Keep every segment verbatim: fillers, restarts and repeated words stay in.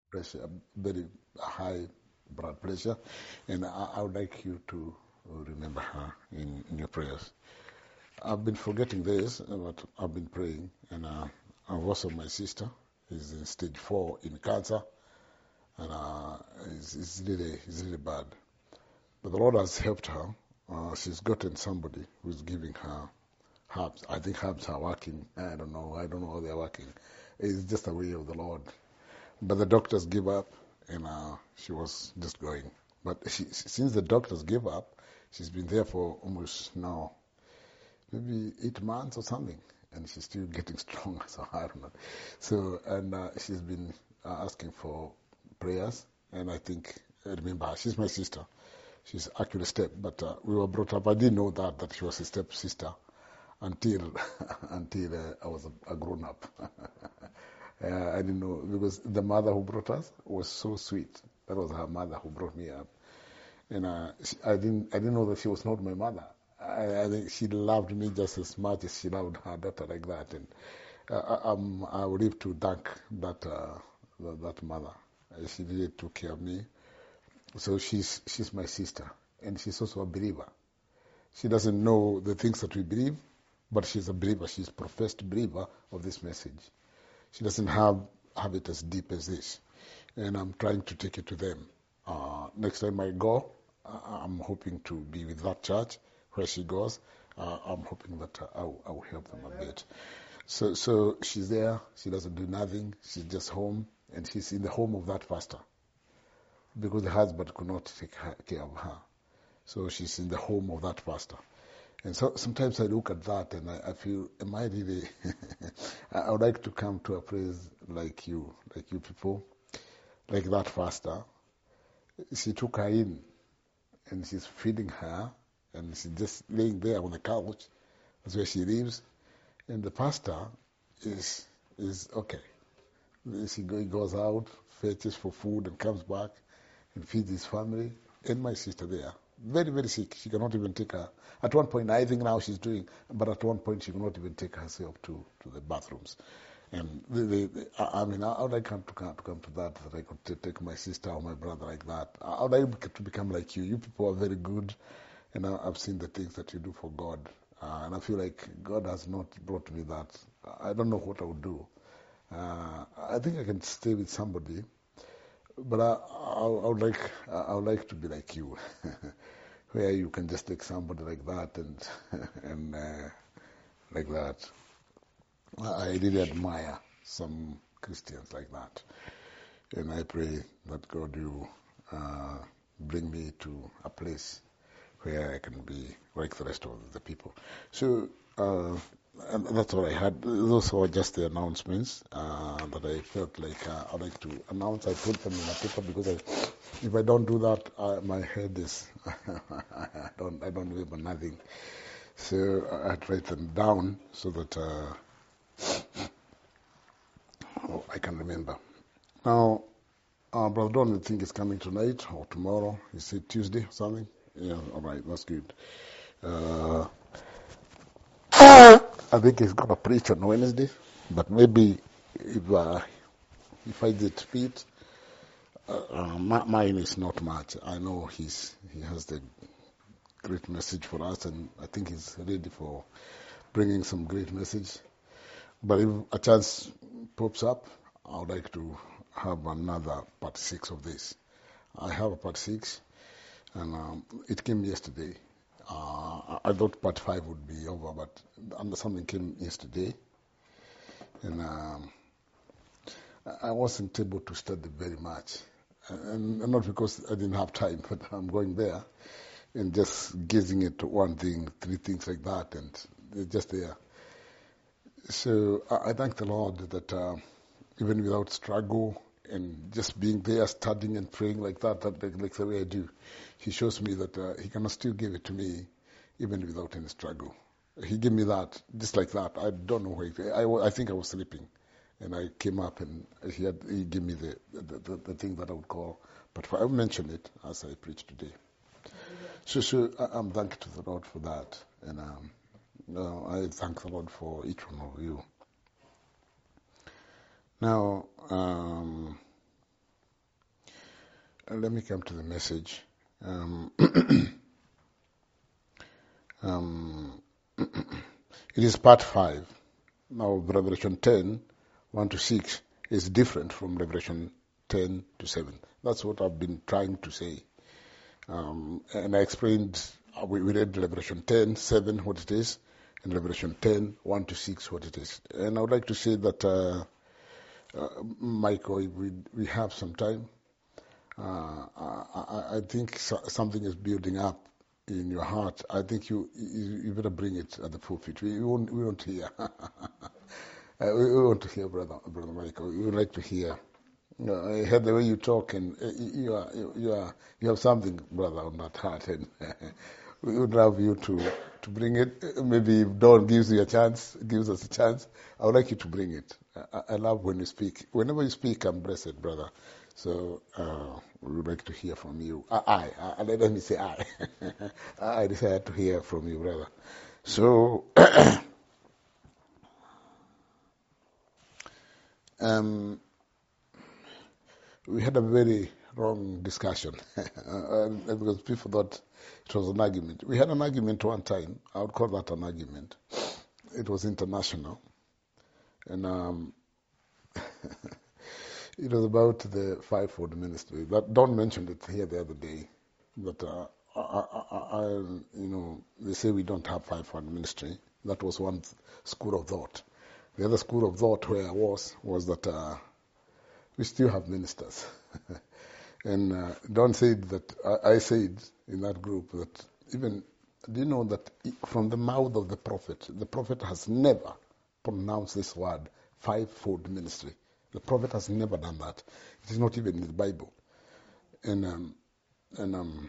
pressure, very high blood pressure, and I, I would like you to remember her in, in your prayers. I've been forgetting this, but I've been praying, and uh, I've also my sister is in stage four in cancer, and uh, it's, it's really it's really bad. But the Lord has helped her. Uh, she's gotten somebody who's giving her herbs. I think herbs are working. I don't know. I don't know how they're working. It's just a way of the Lord. But the doctors give up, and uh, she was just going. But she, since the doctors gave up, she's been there for almost now, maybe eight months or something, and she's still getting stronger. So I don't know. So and uh, she's been uh, asking for prayers, and I think I remember her. She's my sister. She's actually a step, but uh, we were brought up. I didn't know that that she was a step sister until until uh, I was a, a grown up. uh, I didn't know because the mother who brought us was so sweet. That was her mother who brought me up, and uh, she, I didn't I didn't know that she was not my mother. I, I think she loved me just as much as she loved her daughter, like that. And uh, I, um, I would live to thank that uh, that, that mother. Uh, She really took care of me. So she's she's my sister, and she's also a believer. She doesn't know the things that we believe, but she's a believer. She's a professed believer of this message. She doesn't have have it as deep as this, and I'm trying to take it to them. Uh, next time I go, uh, I'm hoping to be with that church where she goes. Uh, I'm hoping that uh, I'll, I'll help them a bit. So so she's there. She doesn't do nothing. She's just home, and she's in the home of that pastor because the husband could not take care of her. So she's in the home of that pastor. And so sometimes I look at that and I, I feel, am I really, I would like to come to a place like you, like you people, like that pastor. She took her in and she's feeding her and she's just laying there on the couch. That's where she lives. And the pastor is, is okay. She goes out, fetches for food and comes back and feeds his family and my sister there. Very, very sick. She cannot even take her. At one point, I think now she's doing, but at one point she cannot even take herself to, to the bathrooms. And the, the, the, I, I mean, I would like to come, to come to that, that I could t- take my sister or my brother like that. I would like to become like you. You people are very good, and I, I've seen the things that you do for God. Uh, and I feel like God has not brought me that. I don't know what I would do. Uh, I think I can stay with somebody, but I, I, I would like I would like to be like you, where you can just take somebody like that and and uh, like that. I really admire some Christians like that, and I pray that God will uh, bring me to a place where I can be like the rest of the people. So uh, and that's all I had. Those were just the announcements uh, that I felt like uh, I'd like to announce. I put them in a paper because I, if I don't do that, I, my head is I don't I don't remember nothing. So I I'd write them down so that uh, oh, I can remember. Now, uh, Brother Don, I think is coming tonight or tomorrow. He said Tuesday or something. Yeah, all right, that's good. Uh, I think he's going to preach on Wednesday, but maybe if uh, he finds it fit, uh, uh, mine is not much. I know he's he has the great message for us, and I think he's ready for bringing some great message. But if a chance pops up, I would like to have another part six of this. I have a part six, and um, it came yesterday. Uh, I thought part five would be over, but something came yesterday, and um, I wasn't able to study very much. And not because I didn't have time, but I'm going there and just gazing at one thing, three things like that, and they're just there. So I thank the Lord that uh, even without struggle and just being there, studying and praying like that, that like, like the way I do, He shows me that uh, He can still give it to me even without any struggle. He gave me that just like that. I don't know where. He, I, I think I was sleeping, and I came up and He had He gave me the the, the, the thing that I would call. But I will mention it as I preach today. So, so I, I'm thankful to the Lord for that, and um, no, I thank the Lord for each one of you. Now, um, let me come to the message. Um, um, it is part five. Now, Revelation ten, one to six is different from Revelation ten to seven. That's what I've been trying to say. Um, and I explained, we, we read Revelation ten, seven, what it is, and Revelation ten, one to six, what it is. And I would like to say that, uh, uh, Michael, we, we have some time. Uh, I, I think so, something is building up in your heart. I think you you, you better bring it at the pulpit. We, we won't we won't hear. uh, we, we want to hear, brother, brother Michael. We would like to hear. You know, I heard the way you talk, and uh, you are you are you have something, brother, on that heart, and we would love you to to bring it. Maybe if Don gives you a chance, gives us a chance, I would like you to bring it. I, I love when you speak. Whenever you speak, I'm blessed, brother. So uh, we would like to hear from you. I, I, I let me say I. I desire to hear from you, brother. So um, we had a very long discussion because people thought it was an argument. We had an argument one time. I would call that an argument. It was international, and um, it was about the fivefold ministry. That Don mentioned it here the other day. That uh, I, I, I, you know, they say we don't have fivefold ministry. That was one school of thought. The other school of thought where I was was that uh, we still have ministers. And uh, Don said that I, I said in that group that even, do you know that from the mouth of the prophet, the prophet has never pronounced this word, fivefold ministry. The prophet has never done that. It is not even in the Bible. And um, and um,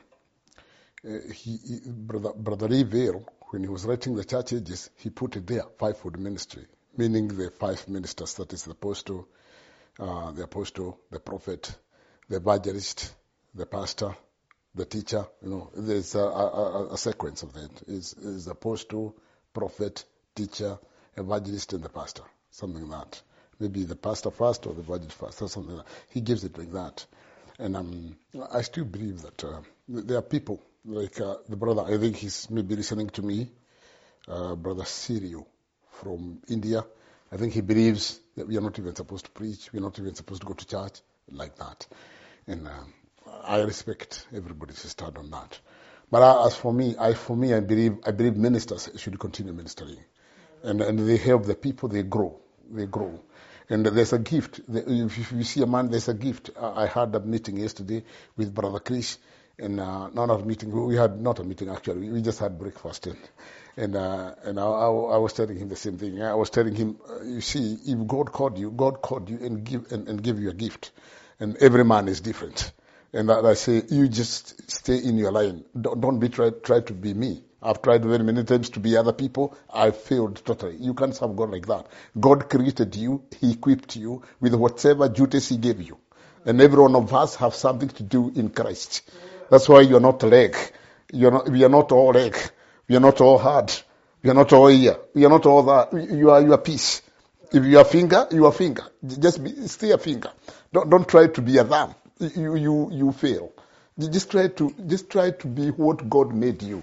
uh, he, he, brother brother Revere, when he was writing the church ages, he put it there, fivefold ministry, meaning the five ministers. That is the apostle, uh, the apostle, the prophet, the evangelist, the pastor, the teacher. You know, there's a, a, a sequence of that. Is is apostle, prophet, teacher, evangelist, and the pastor. Something like that. Maybe the pastor first or the evangelist first or something like that. He gives it like that. And um, I still believe that uh, there are people like uh, the brother, I think he's maybe listening to me, uh, Brother Sirio from India. I think he believes that we are not even supposed to preach, we are not even supposed to go to church, like that. And um, I respect everybody's stand on that. But uh, as for me, I for me, I believe I believe ministers should continue ministering. And, and they help the people, they grow. They grow. And there's a gift. If you see a man, there's a gift. I had a meeting yesterday with Brother Chris, and uh, not a meeting. We had not a meeting actually. We just had breakfast, and and uh, and I, I, I was telling him the same thing. I was telling him, uh, you see, if God called you, God called you and give and, and give you a gift, and every man is different. And I, I say, you just stay in your line. Don't, don't be try try to be me. I've tried very many times to be other people. I failed totally. You can't serve God like that. God created you. He equipped you with whatever duties He gave you. And every one of us have something to do in Christ. That's why you're not leg. You're not, we are not all leg. We are not all heart. We are not all ear. We are not all that. You are your piece. If you are finger, you are finger. Just be, stay a finger. Don't, don't try to be a thumb. You, you, you fail. Just try to, just try to be what God made you.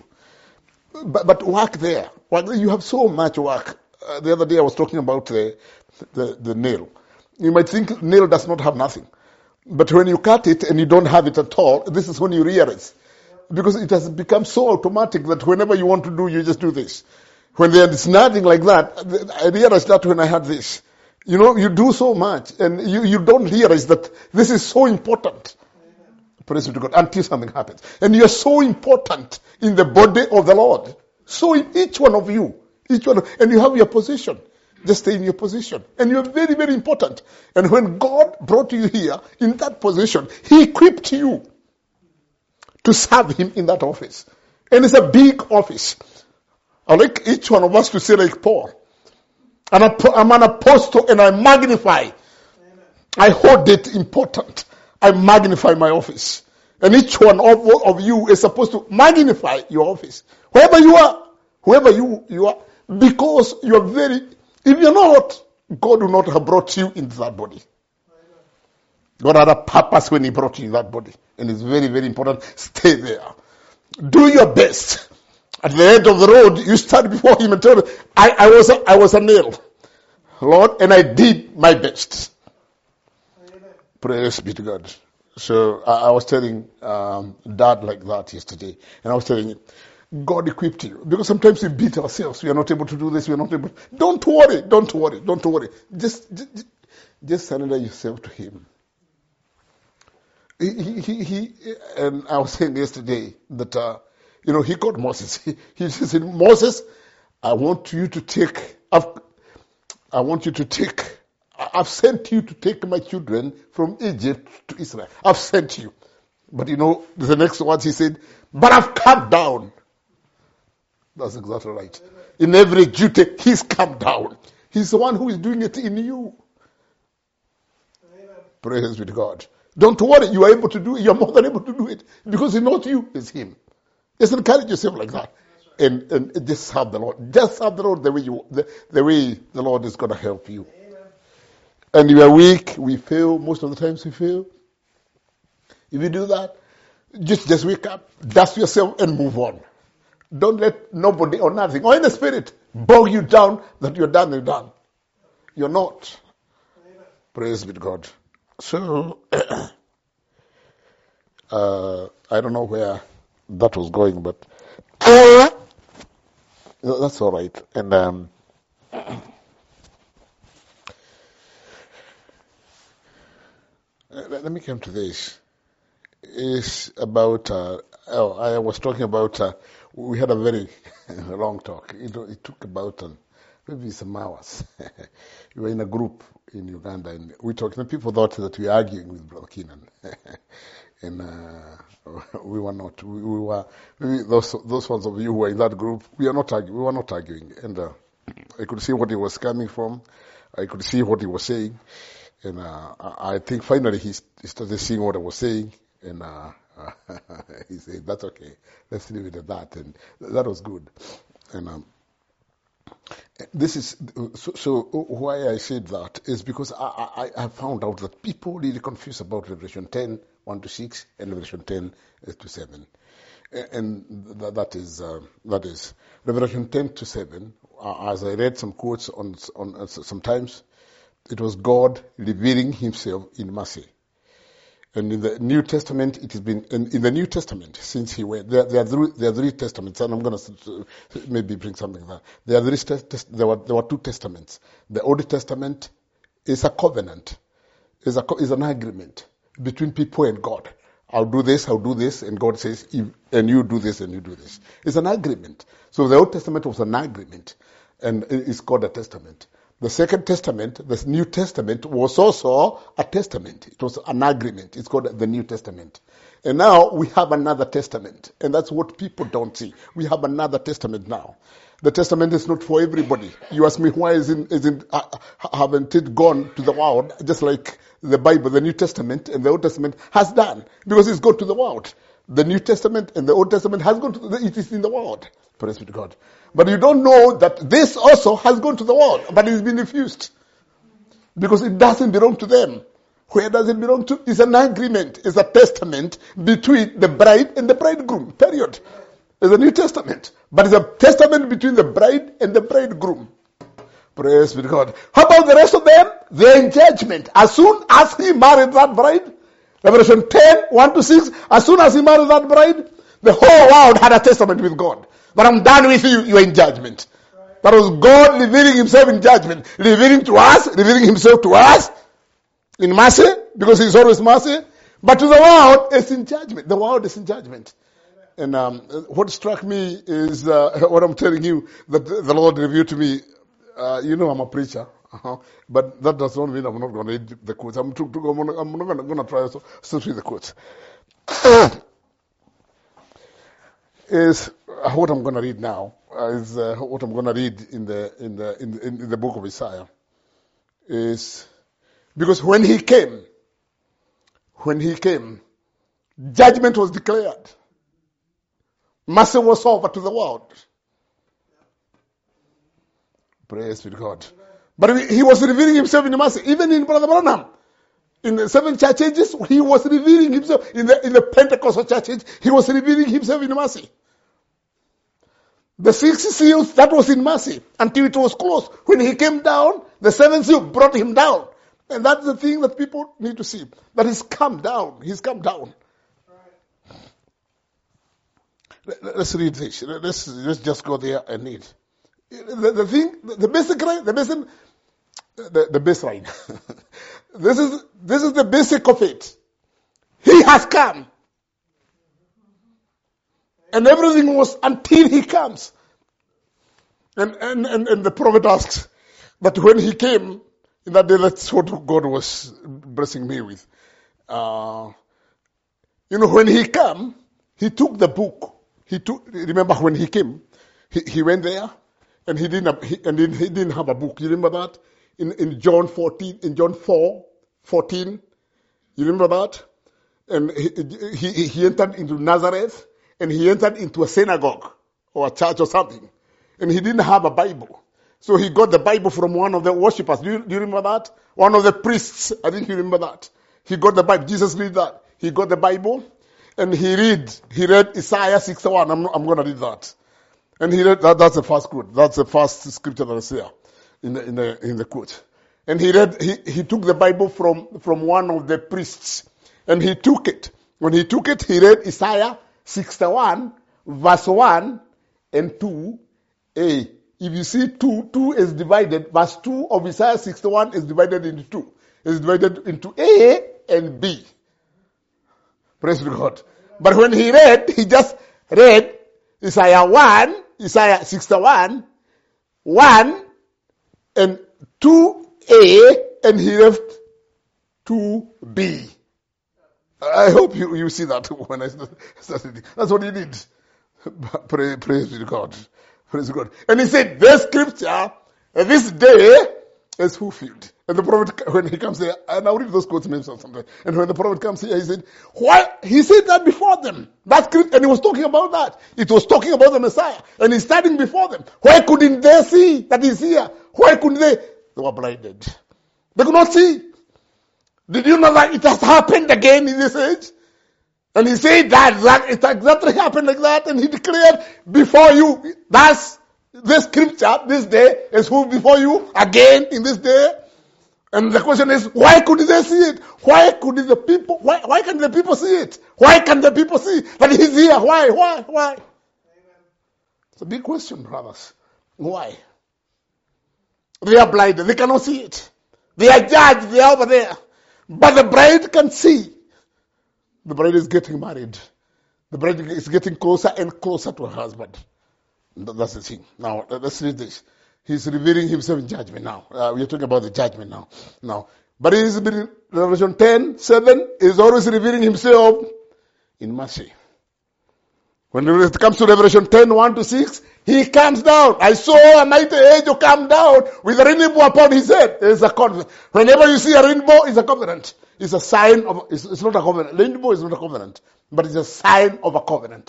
But, but work there. You have so much work. Uh, the other day I was talking about the, the, the nail. You might think nail does not have nothing. But when you cut it and you don't have it at all, this is when you realize. Because it has become so automatic that whenever you want to do, you just do this. When there is nothing like that, I realized that when I had this. You know, you do so much and you, you don't realize that this is so important. Praise be to God, until something happens. And you are so important in the body of the Lord. So in each one of you, each one, of, and you have your position. Just stay in your position. And you are very, very important. And when God brought you here, in that position, He equipped you to serve Him in that office. And it's a big office. I like each one of us to say like Paul. And I'm an apostle and I magnify. I hold it important. I magnify my office. And each one of, of you is supposed to magnify your office. Wherever you are, whoever you, you are, because you are very, if you're not, God will not have brought you into that body. God had a purpose when he brought you in that body. And it's very, very important. Stay there. Do your best. At the end of the road, you stand before him and tell him, I, I was a, I was a nail, Lord, and I did my best. Amen. Praise be to God. So I, I was telling um, Dad like that yesterday, and I was telling him, God equipped you. Because sometimes we beat ourselves. We are not able to do this. We are not able. Don't worry. Don't worry. Don't worry. Just, just, just surrender yourself to him. He, he, he, and I was saying yesterday that, uh, you know, he called Moses. He, he said, Moses, I want you to take, I've, I want you to take, I've sent you to take my children from Egypt to Israel. I've sent you. But you know, the next words he said, but I've come down. That's exactly right. In every duty, he's come down. He's the one who is doing it in you. Amen. Praise be to God. Don't worry, you are able to do it. You are more than able to do it. Because it's not you, it's him. Just encourage yourself like that. Right. And, and just serve the Lord. Just serve the Lord the way you, the, the way the Lord is going to help you. Amen. And you are weak, we fail. Most of the times we fail. If you do that, just, just wake up, dust yourself and move on. Don't let nobody or nothing or in the spirit bog you down that you're done and done. You're not. Amen. Praise be to God. So, uh, I don't know where that was going, but that's all right. And um, let me come to this. It's about, uh, oh, I was talking about, uh, we had a very long talk. It, it took about uh, maybe some hours. We were in a group in Uganda, and we talked, and people thought that we were arguing with Brother Keenan. And uh, we were not. We, we were, maybe those those ones of you who were in that group, we are not arguing. We were not arguing. And uh, I could see what he was coming from. I could see what he was saying. And uh, I think finally he, he started seeing what I was saying. And uh, he said, that's okay. Let's leave it at that. And that was good. And um, this is, so, so why I said that is because I, I, I found out that people really confuse about Revelation ten, one to six, and Revelation ten to seven. And that, that is, uh, that is, Revelation ten to seven, uh, as I read some quotes on, on uh, sometimes, it was God revealing himself in mercy. And in the New Testament, it has been, in, in the New Testament, since he went, there, there, are three, there are three testaments, and I'm going to maybe bring something there. There, are three, there, were, there were two testaments. The Old Testament is a covenant, is, a, is an agreement between people and God. I'll do this, I'll do this, and God says, and you do this, and you do this. It's an agreement. So the Old Testament was an agreement, and it's called a testament. The Second Testament, the New Testament, was also a testament. It was an agreement. It's called the New Testament. And now we have another testament. And that's what people don't see. We have another testament now. The testament is not for everybody. You ask me, why isn't, isn't, uh, haven't it gone to the world, just like the Bible, the New Testament and the Old Testament has done? Because it's gone to the world. The New Testament and the Old Testament has gone to the, it is in the world. Praise be to God. But you don't know that this also has gone to the world, but it's been refused. Because it doesn't belong to them. Where does it belong to? It's an agreement. It's a testament between the bride and the bridegroom. Period. It's a New Testament. But it's a testament between the bride and the bridegroom. Praise be to God. How about the rest of them? They're in judgment. As soon as he married that bride, Revelation ten, one to six, as soon as he married that bride, the whole world had a testament with God. But I'm done with you, you are in judgment. Right. That was God revealing himself in judgment. Revealing to us, revealing himself to us in mercy, because he's always mercy. But to the world, it's in judgment. The world is in judgment. Amen. And um, what struck me is uh, what I'm telling you, that the Lord revealed to me. Uh, you know I'm a preacher. Uh-huh. But that does not mean I'm not going to read the quotes. I'm, too, too, I'm not, I'm not going to try to so read the quotes. Is uh, what I'm going to read now uh, is uh, what I'm going to read in the in the in the, in the book of Isaiah is because when he came, when he came, judgment was declared. Mercy was offered to the world. Praise be to God. But he was revealing himself in mercy, even in Brother Branham. In the seven church ages, he was revealing himself. In the, in the Pentecostal church age, he was revealing himself in mercy. The six seals, that was in mercy until it was closed. When he came down, the seventh seal brought him down. And that's the thing that people need to see. That he's come down. He's come down. Right. Let's read this. Let's, let's just go there and read. The, the thing, the basic, the basic, the, the baseline. This is, this is the basic of it. He has come. And everything was until he comes. And, and, and, and the prophet asks that when he came, in that day, that's what God was blessing me with. Uh, you know, when he came, he took the book. He took, remember when he came, he, he went there and he didn't have, he, and he didn't have a book. You remember that? In, in John fourteen, in John four, fourteen. You remember that? And he, he, he entered into Nazareth and he entered into a synagogue or a church or something. And he didn't have a Bible. So he got the Bible from one of the worshippers. Do you, do you remember that? One of the priests. I think you remember that. He got the Bible. Jesus read that. He got the Bible and he read, he read Isaiah sixty-one. I'm, I'm going to read that. And he read, that, that's the first quote. That's the first scripture that is there in the, in the, in the quote. And he read, he, he took the Bible from, from one of the priests and he took it. When he took it, he read Isaiah sixty-one, verse one and two a. If you see two, two is divided, verse two of Isaiah sixty-one is divided into two. It's divided into A and B. Praise God. But when he read, he just read Isaiah one, Isaiah sixty-one, one and two A, and he left two B. I hope you, you see that when I started. That's what he did. Praise, praise be to God. Praise God. And he said, this scripture, this day is fulfilled. And the prophet, when he comes here, and I'll read those quotes maybe sometime. And when the prophet comes here, he said, why? He said that before them. That script, and he was talking about that. It was talking about the Messiah. And he's standing before them. Why couldn't they see that he's here? Why couldn't they? They were blinded. They could not see. Did you know that it has happened again in this age? And he said that, that it exactly happened like that, and he declared before you, that's this scripture, this day is who before you again in this day. And the question is, why couldn't they see it? Why could the people, why, why can't the people see it? Why can't the people see that he's here? Why, why, why? Amen. It's a big question, brothers. Why? They are blinded, they cannot see it. They are judged, they are over there. But the bride can see. The bride is getting married. The bride is getting closer and closer to her husband. That's the thing. Now, let's read this. He's revealing himself in judgment now. Uh, we're talking about the judgment now. Now, but he's been, Revelation ten, seven, is always revealing himself in mercy. When it comes to Revelation ten, one to six, he comes down. I saw a mighty angel come down with a rainbow upon his head. It's a covenant. Whenever you see a rainbow, it's a covenant. It's a sign of, it's, it's not a covenant. Rainbow is not a covenant, but it's a sign of a covenant.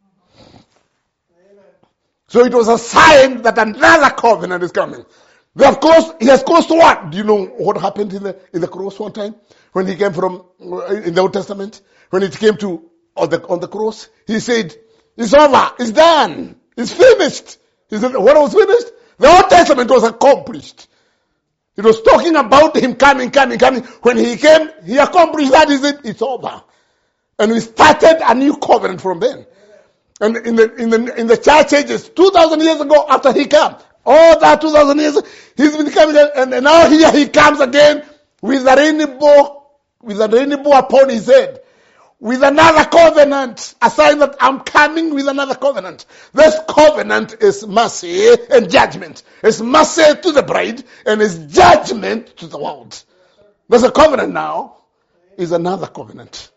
Amen. So it was a sign that another covenant is coming. They have closed, he has closed what? Do you know what happened in the, in the cross one time? When he came from, in the Old Testament? When it came to, on the, on the cross? He said, it's over, it's done, it's finished. He said, what was finished? The Old Testament was accomplished. It was talking about him coming, coming, coming. When he came, he accomplished that. He said, it's over. And we started a new covenant from then. And in the, in the, in the church ages, two thousand years ago after he came, all that two thousand years, he's been coming, and, and now here he comes again with a rainbow, with a rainbow upon his head. With another covenant, a sign that I'm coming with another covenant. This covenant is mercy and judgment. It's mercy to the bride and it's judgment to the world. There's a covenant now. Is another covenant.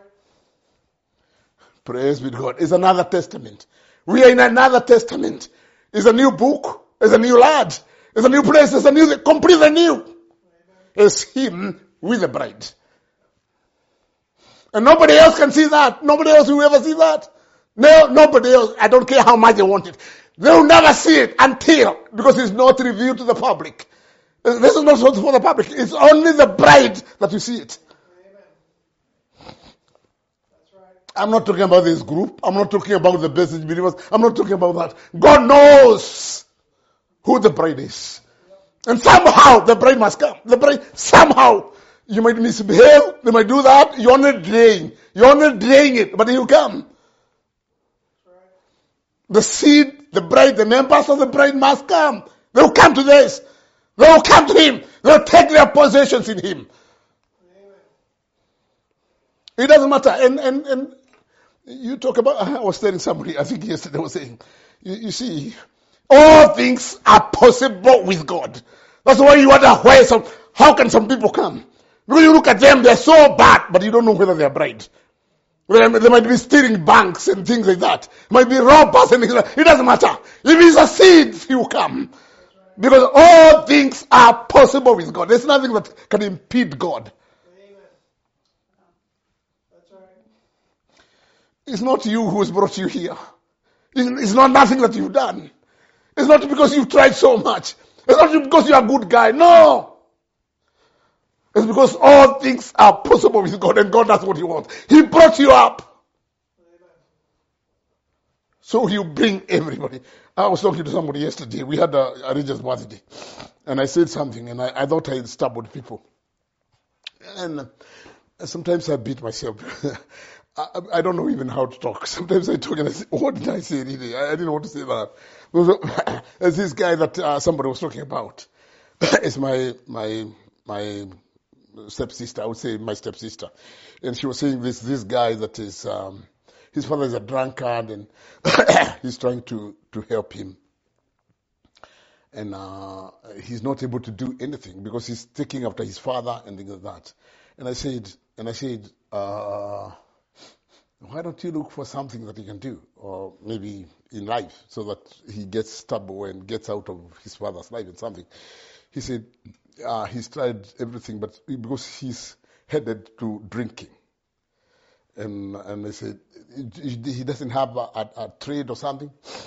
Praise be to God. It's another testament. We are in another testament. It's a new book. It's a new lad. It's a new place. It's a new, completely new. It's him with the bride. And nobody else can see that. Nobody else will ever see that. No, nobody else. I don't care how much they want it. They will never see it until, because it's not revealed to the public. This is not for the public. It's only the bride that will see it. I'm not talking about this group. I'm not talking about the basic believers. I'm not talking about that. God knows who the bride is. And somehow the bride must come. The bride, somehow, you might misbehave, they might do that, you're not delaying. You're not delaying it, but he'll come. The seed, the bride, the members of the bride must come. They'll come to this. They'll come to him. They'll take their possessions in him. It doesn't matter. And, and, and you talk about, I was telling somebody, I think yesterday I was saying, you, you see, all things are possible with God. That's why you wonder why some, how can some people come? Because you look at them, they're so bad, but you don't know whether they're bride. They might be stealing banks and things like that. Might be robbers and things like that. It doesn't matter. If he's a seed, he will come. Because all things are possible with God. There's nothing that can impede God. It's not you who has brought you here. It's not nothing that you've done. It's not because you've tried so much. It's not because you're a good guy. No. It's because all things are possible with God, and God does what he wants. He brought you up. So he'll bring everybody. I was talking to somebody yesterday. We had a, a religious birthday. And I said something, and I, I thought I had stubborn people. And uh, sometimes I beat myself. I, I don't know even how to talk. Sometimes I talk and I say, what did I say really? I, I didn't want to say that. There's this guy that uh, somebody was talking about. It's my, my, my stepsister. I would say my stepsister. And she was saying this, this guy that is, um, his father is a drunkard and he's trying to, to help him. And uh, he's not able to do anything because he's taking after his father and things like that. And I said, and I said, uh, why don't you look for something that he can do, or maybe in life, so that he gets stable and gets out of his father's life and something. He said uh, he's tried everything, but because he's headed to drinking. And and I said, he doesn't have a, a, a trade or something?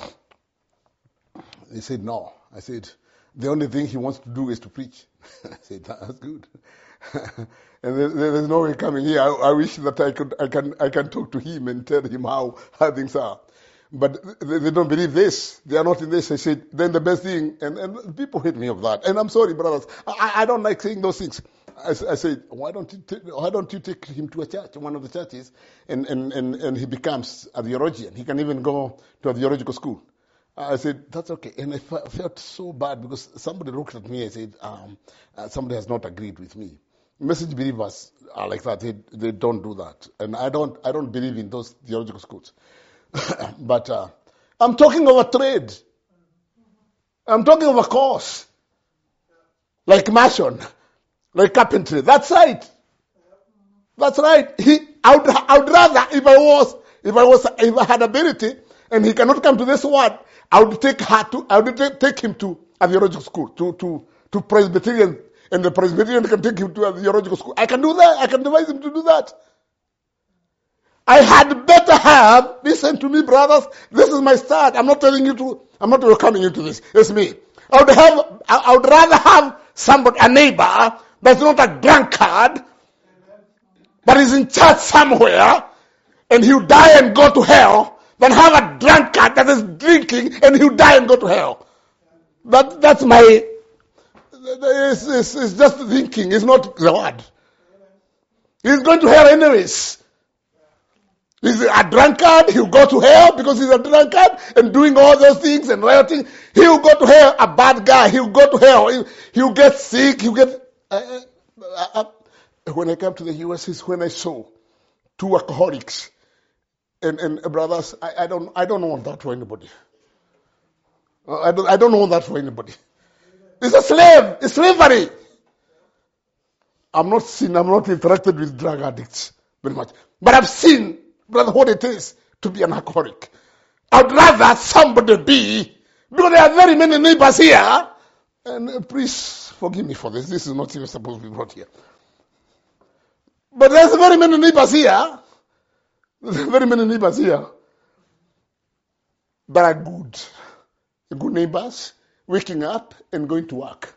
He said, no. I said, the only thing he wants to do is to preach. I said, that's good. And there, there's no way coming here. I, I wish that I could, I can, I can talk to him and tell him how, how things are. But they, they don't believe this. They are not in this. I said, then the best thing, and, and people hate me of that. And I'm sorry, brothers. I, I don't like saying those things. I, I said, why don't you take, why don't you take him to a church, one of the churches, and, and, and, and he becomes a theologian. He can even go to a theological school. I said, that's okay. And I felt so bad because somebody looked at me and said, um, uh, somebody has not agreed with me. Message believers are like that. They, they don't do that. And I don't, I don't believe in those theological schools. But uh, I'm talking of a trade. I'm talking of a course. Like mason, like carpentry. That's right. That's right. He, I would, I would rather, if I was, if I was, if I had ability, and he cannot come to this word, I would take her to, I would take, take him to a theological school, to, to, to Presbyterian, and the Presbyterian can take him to a theological school. I can do that. I can advise him to do that. I had better have, listen to me, brothers, this is my start. I'm not telling you to, I'm not coming into this. It's me. I would have, I would rather have somebody, a neighbor, that's not a drunkard, but is in church somewhere, and he'll die and go to hell, than have a drunkard that is drinking and he'll die and go to hell. That, that's my, it's, it's, it's just thinking, it's not the word. He's going to hell anyways. He's a drunkard, he'll go to hell because he's a drunkard and doing all those things and rioting. He'll go to hell, a bad guy, he'll go to hell. He'll, he'll get sick, he'll get... Uh, uh, uh, when I came to the U S, is when I saw two alcoholics. And, and uh, brothers, I, I don't I don't want that for anybody. Uh, I don't I don't want that for anybody. It's a slave. It's slavery. I'm not seen, I'm not interacted with drug addicts very much. But I've seen, brother, what it is to be an alcoholic. I'd rather somebody be, because there are very many neighbors here, and uh, please forgive me for this. This is not even supposed to be brought here. But there's very many neighbors here. There's very many neighbors here that are good. Good neighbors, waking up and going to work.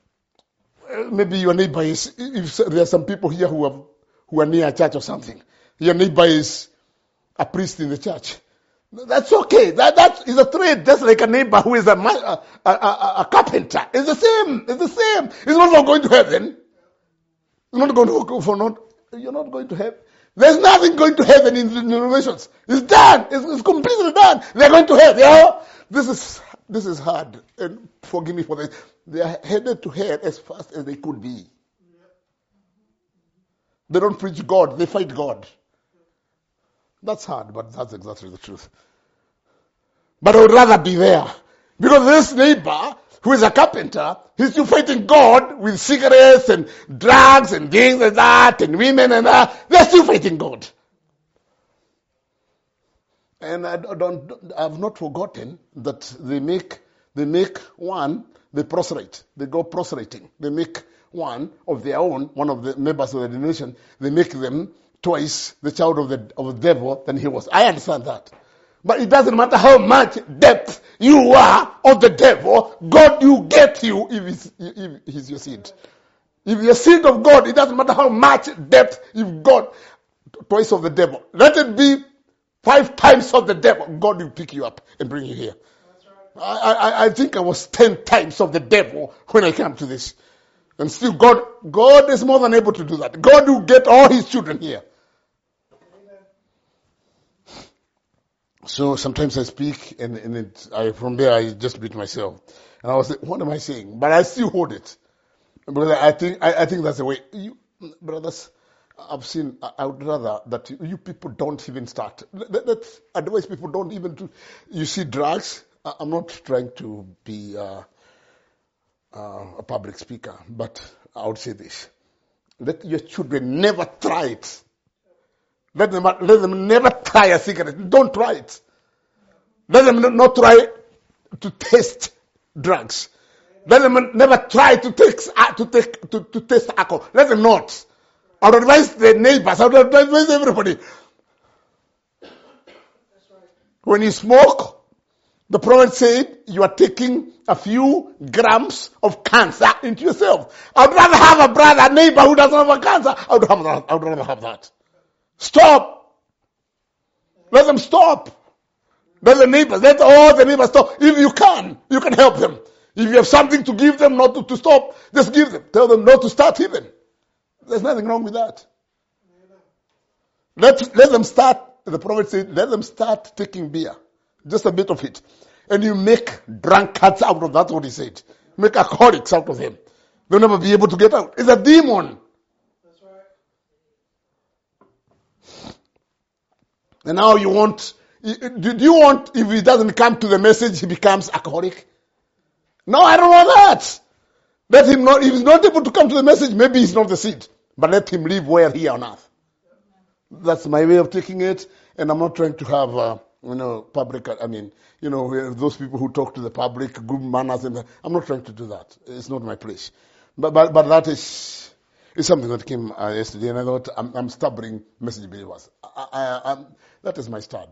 Maybe your neighbor is, if there are some people here who have, who are near a church or something, Your neighbor is a priest in the church. That's okay. That that is a trade. Just like a neighbor who is a, a, a, a, a carpenter. It's the same. It's the same. It's not going to heaven. You're not going to go for not. You're not going to heaven. There's nothing going to heaven in the renovations. It's done. It's, it's completely done. They're going to hell. Yeah. This is this is hard. And forgive me for this. They are headed to hell as fast as they could be. They don't preach God. They fight God. That's hard, but that's exactly the truth. But I would rather be there. Because this neighbor, who is a carpenter, he's still fighting God with cigarettes and drugs and things like that and women and that. They're still fighting God. And I don't, I've not forgotten that they make, they make one, they prostrate. They go prostrating. They make one of their own, one of the members of the denomination, they make them twice the child of the of the devil than he was. I understand that. But it doesn't matter how much depth you are of the devil, God will get you if he's, if he's your seed. If you're seed of God, it doesn't matter how much depth you've got, twice of the devil. Let it be five times of the devil. God will pick you up and bring you here. Right. I, I, I think I was ten times of the devil when I came to this. And still God, God is more than able to do that. God will get all his children here. So sometimes I speak and, and it, I, from there I just beat myself. And I was like, what am I saying? But I still hold it. Because I think, I, I think that's the way. You, brothers, I've seen, I, I would rather that you, you people don't even start. That, that's, otherwise people don't even do, you see drugs. I, I'm not trying to be uh, uh, a public speaker, but I would say this. Let your children never try it. Let them, let them never try a cigarette. Don't try it. Let them not try to taste drugs. Let them never try to take, to take, to, to taste alcohol. Let them not. I would advise the neighbors. I would advise everybody. When you smoke, the prophet said you are taking a few grams of cancer into yourself. I would rather have a brother, a neighbor who doesn't have a cancer. I would have that. I would rather have that. Stop. Let them stop. Let the neighbors, let all the neighbors stop. If you can, you can help them. If you have something to give them, not to, to stop, just give them. Tell them not to start even. There's nothing wrong with that. Let, let them start, the prophet said, let them start taking beer. Just a bit of it. And you make drunkards out of that. That's what he said. Make alcoholics out of them. They'll never be able to get out. It's a demon. That's right. And now you want, do you want, if he doesn't come to the message, he becomes alcoholic? No, I don't want that. Let him not, if he's not able to come to the message, maybe he's not the seed. But let him live well here on earth. That's my way of taking it. And I'm not trying to have, uh, you know, public, I mean, you know, those people who talk to the public, good manners, and I'm not trying to do that. It's not my place. But but, but that is, is something that came uh, yesterday, and I thought, I'm, I'm stubborn message believers. I, I, I'm, that is my start.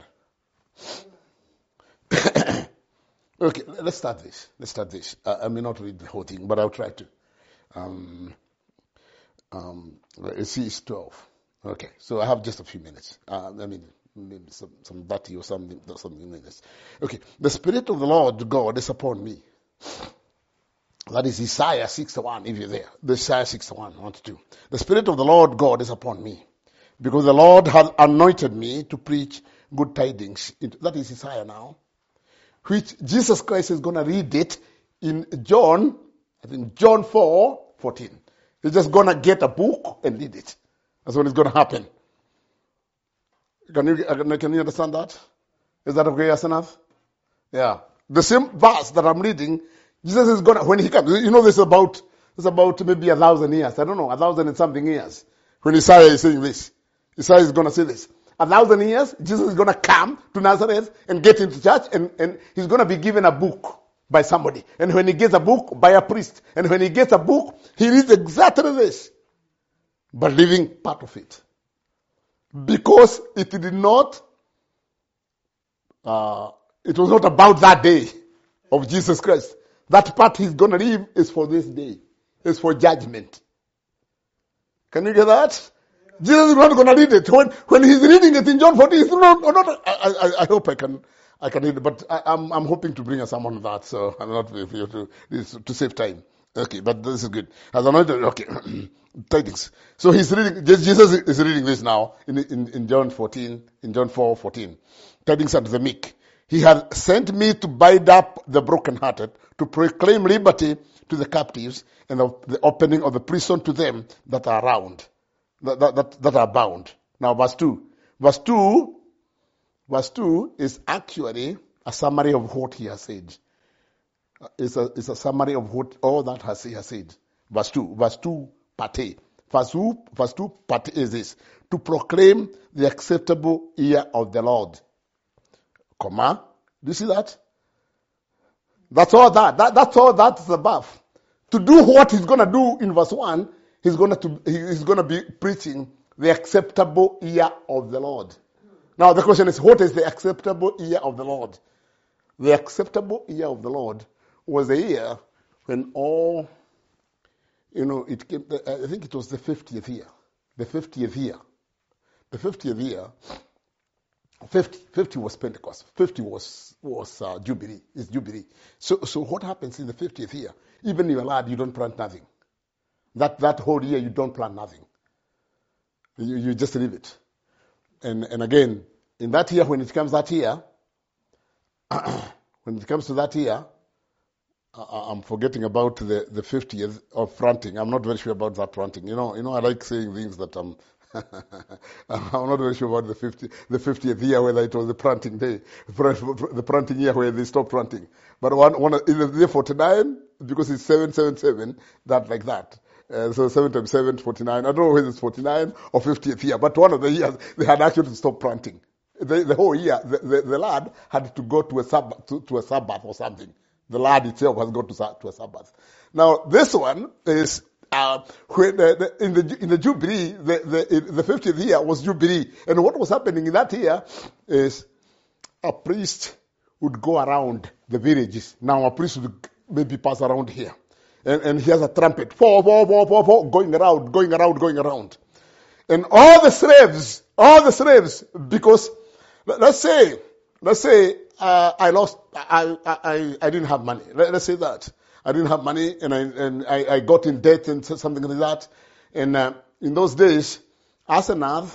Okay, let's start this. Let's start this. Uh, I may not read the whole thing, but I'll try to. Um, um, it's, it's twelve. Okay, so I have just a few minutes. Uh, I mean, maybe some, some thirty or something, something like this. Okay, the Spirit of the Lord God is upon me. That is Isaiah sixty-one, if you're there. The Isaiah sixty-one, one to two. The Spirit of the Lord God is upon me, because the Lord has anointed me to preach good tidings. That is Isaiah now, which Jesus Christ is going to read it in John, I think John four fourteen. He's just going to get a book and read it. That's what is going to happen. Can you, can you understand that? Is that okay, Asanath? Yeah. The same verse that I'm reading, Jesus is going to, when he comes, you know this is about, this is about maybe a thousand years. I don't know, a thousand and something years. When Isaiah is saying this, Isaiah is going to say this. A thousand years, Jesus is going to come to Nazareth and get into church, and, and he's going to be given a book by somebody. And when he gets a book, by a priest. And when he gets a book, he reads exactly this, but leaving part of it. Because it did not, uh, it was not about that day of Jesus Christ. That part he's going to leave is for this day. It's for judgment. Can you get that? Jesus is not going to read it. When when he's reading it in John fourteen, he's not, not, I, I, I hope I can I can read it, but I, I'm I'm hoping to bring a sermon on that, so I'm not for you to to save time. Okay, but this is good. As anointed, okay, tidings. So he's reading. Jesus is reading this now in in, in John fourteen, in John four fourteen. Tidings unto the meek. He had sent me to bind up the brokenhearted, to proclaim liberty to the captives, and the, the opening of the prison to them that are around, that, that, that, that are bound. Now, verse two. Verse two, verse two is actually a summary of what he has said. It's a, it's a summary of what all that has, he has said. Verse two, verse two, part A. Verse two, verse two, part A is this: to proclaim the acceptable year of the Lord. Comma. Do you see that? That's all that. that that's all that's above. To do what he's going to do in verse one, he's going to he's going to be preaching the acceptable year of the Lord. Now the question is, what is the acceptable year of the Lord? The acceptable year of the Lord was a year when all, you know, it came, I think it was the fiftieth year. The fiftieth year. The fiftieth year. fifty, fifty was Pentecost. fifty was was uh, Jubilee. It's Jubilee. So so what happens in the fiftieth year? Even if you're a lad, you don't plant nothing. That that whole year you don't plant nothing. You you just leave it. And and again, in that year, when it comes that year, when it comes to that year, uh, I'm forgetting about the the fiftieth of planting. I'm not very sure about that planting. You know you know I like saying things that I'm. I'm not very sure about the fifty, the fiftieth year, whether it was the planting day, the planting year where they stopped planting. But one, one in the year forty-nine, because it's seven seven seven, that like that. Uh, so seven times seven, forty-nine. I don't know whether it's forty-nine or fiftieth year, but one of the years they had actually to stop planting. The, the whole year, the, the, the lad had to go to a Sabbath, to, to a Sabbath or something. The lad itself has gone to, to a Sabbath. Now this one is. Uh, when, uh, the, in the in the Jubilee, the the, the fiftieth year was Jubilee, and what was happening in that year is a priest would go around the villages. Now a priest would maybe pass around here, and, and he has a trumpet, four, four, four, four, four, going around, going around, going around, and all the slaves, all the slaves, because let's say, let's say uh, I lost, I, I I didn't have money. Let, let's say that. I didn't have money, and I and I, I got in debt and something like that. And uh, in those days, as an uh,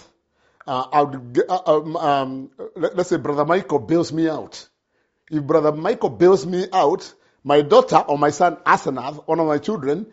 I would get, uh, um, um, let, let's say Brother Michael bails me out. If Brother Michael bails me out, my daughter or my son Asenath, one of my children,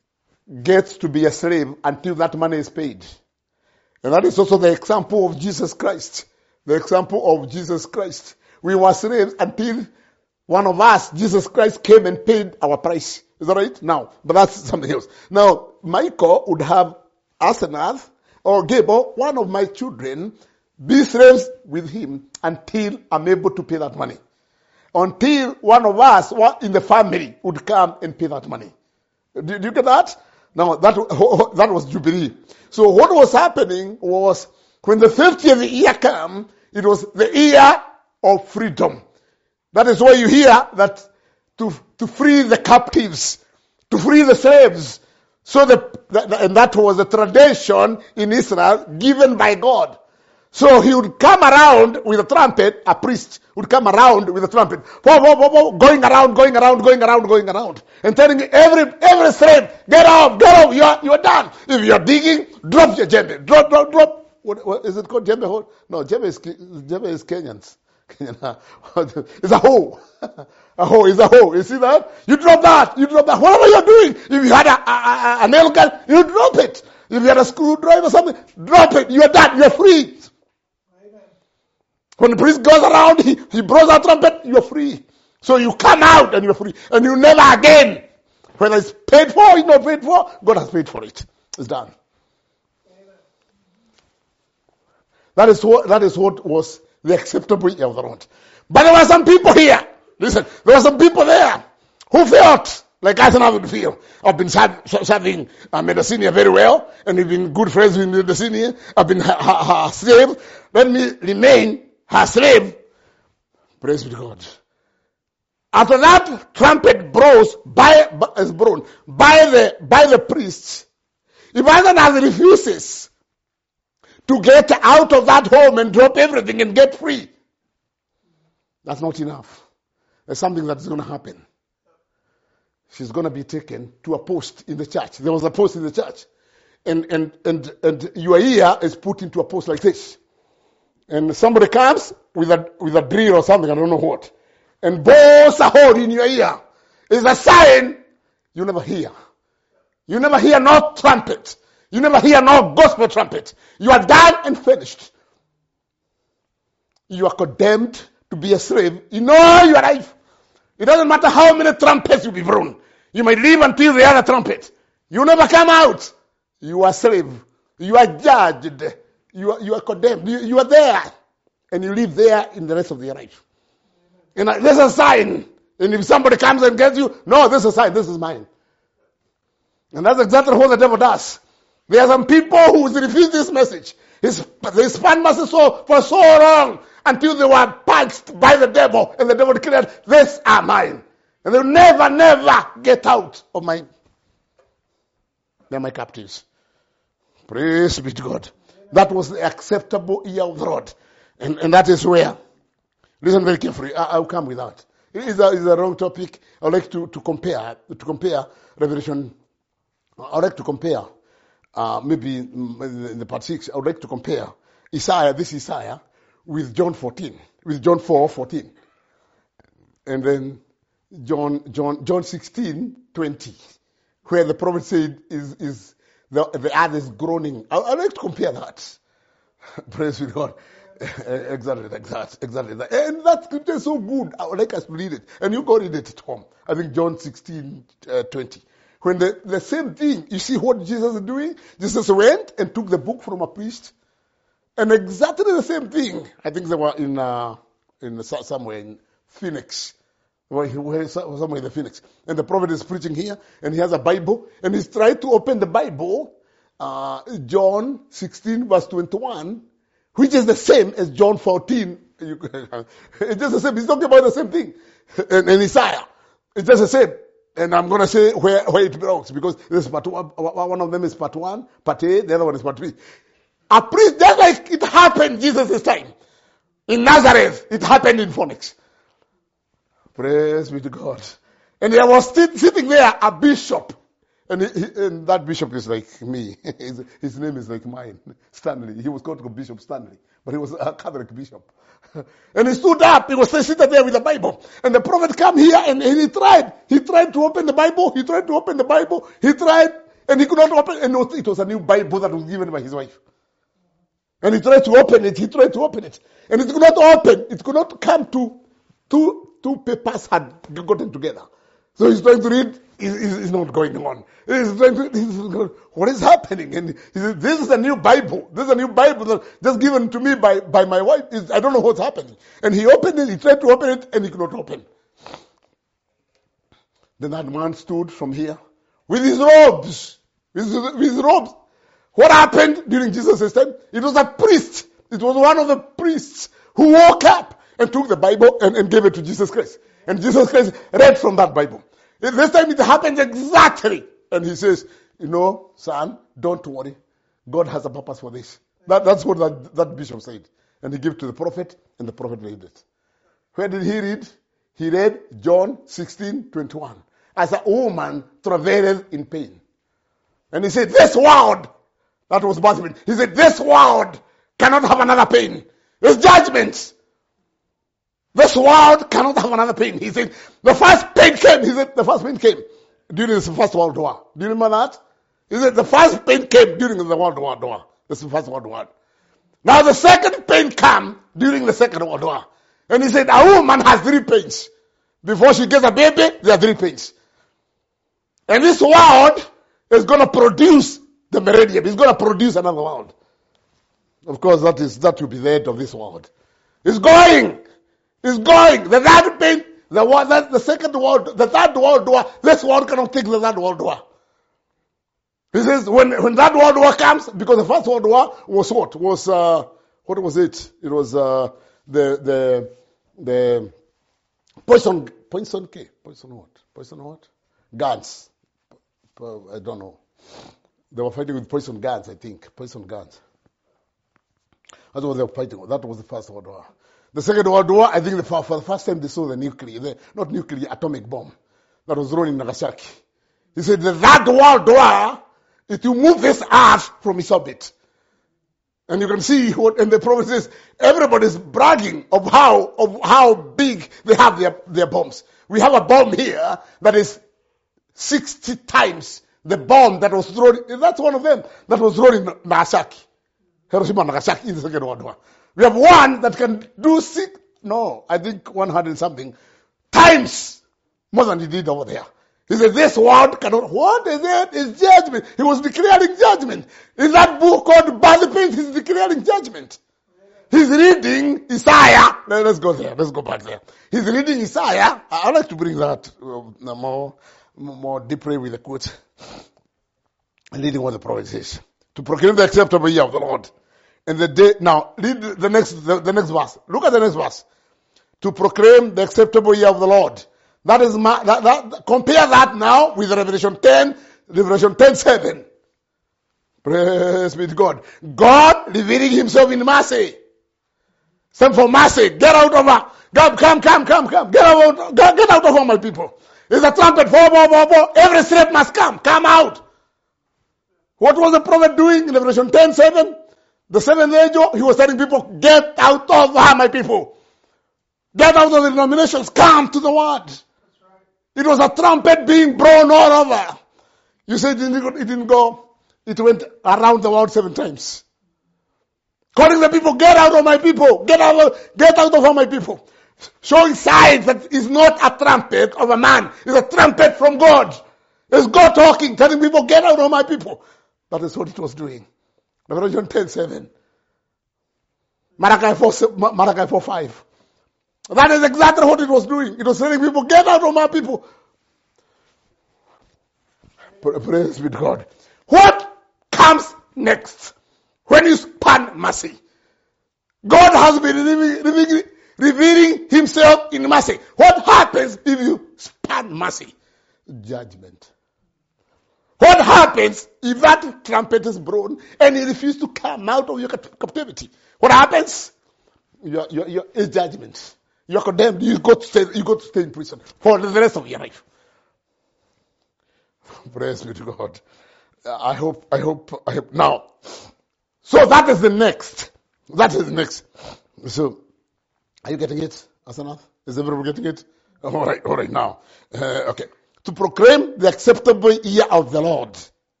gets to be a slave until that money is paid. And that is also the example of Jesus Christ. The example of Jesus Christ. We were slaves until one of us, Jesus Christ, came and paid our price. Is that right? Now, but that's something else. Now, Michael would have Asenath or Gable, one of my children, be slaves with him until I'm able to pay that money. Until one of us in the family would come and pay that money. Do, do you get that? Now, that, that was Jubilee. So what was happening was, when the fiftieth year came, it was the year of freedom. That is why you hear that to to free the captives, to free the slaves. So the, the and that was the tradition in Israel given by God. So he would come around with a trumpet, a priest would come around with a trumpet, going around, going around, going around, going around, and telling every every slave, get off, get off, you are you are done. If you are digging, drop your djembe, drop, drop, drop. What, what is it called? Djembe? No, djembe is djembe is Kenyans. It's a hoe. A hoe is a hoe. You see that? You drop that. You drop that. Whatever you're doing. If you had a, a, a, a nail gun, you drop it. If you had a screwdriver or something, drop it. You're done. You're free. When the priest goes around, he, he blows a trumpet, you're free. So you come out and you're free. And you never again. Whether it's paid for or it's not paid for, God has paid for it. It's done. That is what, that is what was the acceptable year of the Lord. But there were some people here. Listen, there were some people there who felt like I would feel. I've been serving uh, Medicinia very well, and we've been good friends with Medicinia. I've been her, her, her slave. Let me remain her slave. Praise be to God. After that trumpet blows by is blown by the by the priests, if Asenath refuses, to get out of that home and drop everything and get free. That's not enough. There's something that's going to happen. She's going to be taken to a post in the church. There was a post in the church. And, and, and, and your ear is put into a post like this. And somebody comes with a, with a drill or something, I don't know what, and blows a hole in your ear. It's a sign you never hear. You never hear no trumpet. You never hear no gospel trumpet. You are done and finished. You are condemned to be a slave in all your life. It doesn't matter how many trumpets you be blown. You may live until the other trumpet. You never come out. You are slave. You are judged. You are, you are condemned. You, you are there. And you live there in the rest of your life. And there's a sign. And if somebody comes and gets you, no, this is a sign. This is mine. And that's exactly what the devil does. There are some people who refuse this message. His, they span masses so, for so long until they were punched by the devil. And the devil declared, these are mine. And they'll never, never get out of mine. They're my captives. Praise be to God. That was the acceptable ear of the Lord. And, and that is where. Listen very carefully. I, I'll come with that. It is a, it's a wrong topic. I would like to, to compare, to compare Revelation. I would like to compare, uh, maybe in the part six, I would like to compare Isaiah, this Isaiah, with John fourteen, with John four fourteen. And then John, John, John sixteen twenty, where the prophet said is, is the, the earth is groaning. I would like to compare that. Praise be God. Exactly like that. Exactly that. And that scripture is so good. I would like us to read it. And you go read it at home. I think John sixteen twenty. When the, the same thing, you see what Jesus is doing? Jesus went and took the book from a priest. And exactly the same thing. I think they were in uh, in somewhere in Phoenix. Somewhere in the Phoenix. And the prophet is preaching here. And he has a Bible. And he's trying to open the Bible. Uh, John sixteen verse twenty-one. Which is the same as John fourteen. It's just the same. He's talking about the same thing. And, and Isaiah. It's just the same. And I'm going to say where, where it belongs. Because this is part one, one of them is part one, part A, the other one is part three. A priest, just like it happened Jesus' time. In Nazareth, it happened in Phoenix. Praise be to God. And there was st- sitting there a bishop. And, he, and that bishop is like me. his, his name is like mine, Stanley. He was called Bishop Stanley, but he was a Catholic bishop. And he stood up. He was sitting there with the Bible. And the prophet came here and, and he tried. He tried to open the Bible. He tried to open the Bible. He tried and he could not open. And it was a new Bible that was given by his wife. And he tried to open it. He tried to open it. And it could not open. It could not come to two, two papers had gotten together. So he's trying to read. It's not going on. He's trying to, he's going, what is happening? And he said, this is a new Bible. This is a new Bible that just given to me by, by my wife. It's, I don't know what's happening. And he opened it, he tried to open it, and he could not open. Then that man stood from here with his robes. With his, with his robes. What happened during Jesus' time? It was a priest. It was one of the priests who woke up and took the Bible and, and gave it to Jesus Christ. And Jesus Christ read from that Bible. This time it happened exactly. And he says, you know, son, don't worry. God has a purpose for this. That, that's what that, that bishop said. And he gave it to the prophet, and the prophet read it. Where did he read? He read John sixteen twenty-one. As a woman travailed in pain. And he said, this world, that was Bathman. He said, this world cannot have another pain. There's judgments. This world cannot have another pain. He said, the first pain came. He said, the first pain came during the First World War. Do you remember that? He said, the first pain came during the World War. War. This is the First World War. Now the second pain came during the Second World War. And he said, a woman has three pains. Before she gets a baby, there are three pains. And this world is going to produce the meridian. It's going to produce another world. Of course, that is that will be the end of this world. It's going. It's going. The third pain, the one, that the second world, the third world war. This world cannot take the third world war. He says when when that world war comes, because the first world war was what was uh, what was it? It was uh, the the the poison poison K poison what poison what guns. I don't know. They were fighting with poison guns. I think poison guns. That's what they were fighting. That was the First World War. The Second World War, I think the, for the first time they saw the nuclear, the, not nuclear, atomic bomb that was thrown in Nagasaki. He said the Third World War, it will move this earth from its orbit. And you can see what, and the prophet says, everybody's bragging of how, of how big they have their, their bombs. We have a bomb here that is sixty times the bomb that was thrown, that's one of them, that was thrown in Nagasaki. Hiroshima and Nagasaki in the Second World War. We have one that can do six, no, I think one hundred something times more than he did over there. He said, this world cannot, what is it? It's judgment. He was declaring judgment. In that book called Birth Pains, he's declaring judgment. He's reading Isaiah. Let's go there. Let's go back there. He's reading Isaiah. I'd like to bring that uh, more, more deeply with the quote. Reading what the prophet says. To proclaim the acceptable year of the Lord. And the day, now, read the next, the, the next verse. Look at the next verse. To proclaim the acceptable year of the Lord. That is my, that, that, compare that now with Revelation ten, Revelation ten seven. Praise be to God. God revealing himself in mercy. Send for mercy. Get out of her. God, come, come, come, come. Get out, get out of all my people. There's a trumpet. Four, four, four, four. Every step must come. Come out. What was the prophet doing in Revelation ten seven? The seventh angel, he was telling people, get out of her, my people. Get out of the denominations. Come to the word. It was a trumpet being blown all over. You said it didn't go, it didn't go. It went around the world seven times. Calling the people, get out of my people. Get out of, get out of all my people. Showing signs that it's not a trumpet of a man. It's a trumpet from God. It's God talking, telling people, get out of my people. That is what it was doing. Revelation ten seven. Malachi four, Malachi four five. That is exactly what it was doing. It was telling people, get out of my people. Praise be to God. What comes next? When you span mercy. God has been revealing, revealing, revealing himself in mercy. What happens if you span mercy? Judgment. What happens if that trumpet is blown and you refuse to come out of your captivity? What happens? Your, your, your, it's judgment. You're condemned. You go to stay, you go to stay in prison for the rest of your life. Praise be to God. I hope, I hope, I hope. Now, so that is the next. That is the next. So, are you getting it, Asanath? Is everybody getting it? All right, all right, now. Uh, okay. To proclaim the acceptable year of the Lord.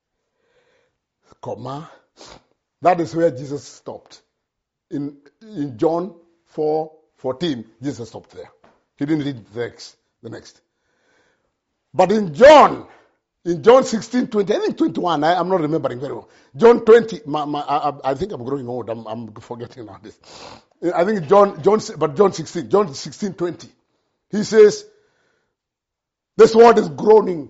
Comma. That is where Jesus stopped. In, in John four fourteen, Jesus stopped there. He didn't read the next. The next. But in John, in John sixteen twenty, I think twenty-one, I, I'm not remembering very well. John twenty, my, my, I, I think I'm growing old, I'm, I'm forgetting now this. I think John, John, but John sixteen, John sixteen twenty. He says, this world is groaning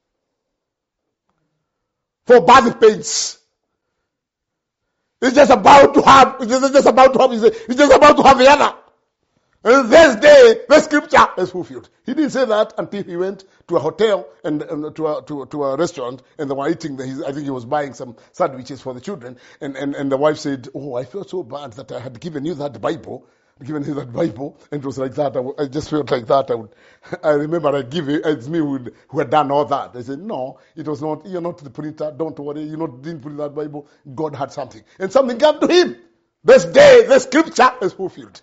for birth pains. It's just about to have, it's just about to have, it's just about to have the other. And this day, the scripture is fulfilled. He didn't say that until he went to a hotel and, and to, a, to, to a restaurant, and they were eating. The, I think he was buying some sandwiches for the children, and, and, and the wife said, "Oh, I felt so bad that I had given you that Bible, given you that Bible," and it was like that. I, I just felt like that. I would, I remember I give it. It's me who, who had done all that. I said, "No, it was not. You're not the printer. Don't worry. You not didn't put in that Bible. God had something, and something came to him. This day, the scripture is fulfilled."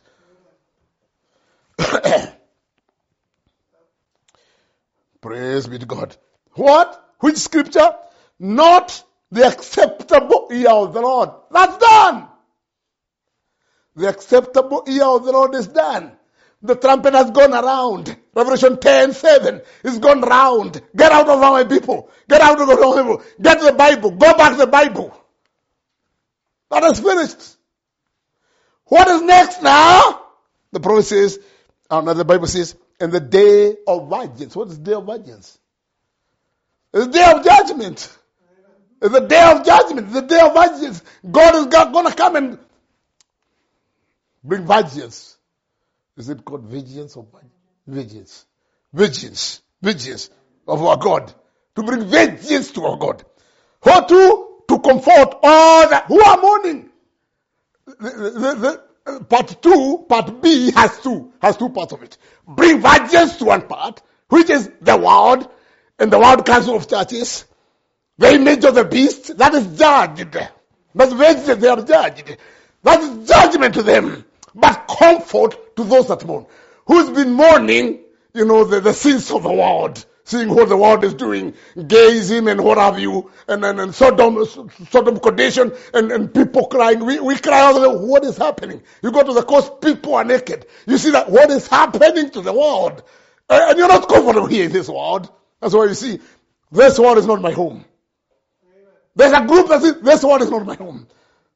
Praise be to God. What? Which scripture? Not the acceptable year of the Lord. That's done. The acceptable year of the Lord is done. The trumpet has gone around. Revelation ten seven is gone round. Get out of my people. Get out of my people. Get the Bible. Go back to the Bible. That is finished. What is next now? The prophet says, uh, the Bible says, and the day of vengeance. What is the day of vengeance? It's the day of judgment. It's the day of judgment. The day of vengeance. God is going to come and bring vengeance. Is it called vengeance or vengeance? Vengeance. Vengeance of our God. To bring vengeance to our God. How to? To comfort all that who are mourning. the, the, the, part two, part B has two, has two parts of it. Bring virgins to one part, which is the world, and the world council of churches, the image of the beast, that is judged. That's virgins, they are judged. That is judgment to them. But comfort to those that mourn. Who's been mourning, you know, the, the sins of the world, seeing what the world is doing, gazing and what have you, and, and, and Sodom, Sodom condition, and, and people crying. We, we cry out, what is happening? You go to the coast, people are naked. You see that what is happening to the world. Uh, and you're not comfortable here in this world. That's why you see, this world is not my home. There's a group that says, this world is not my home.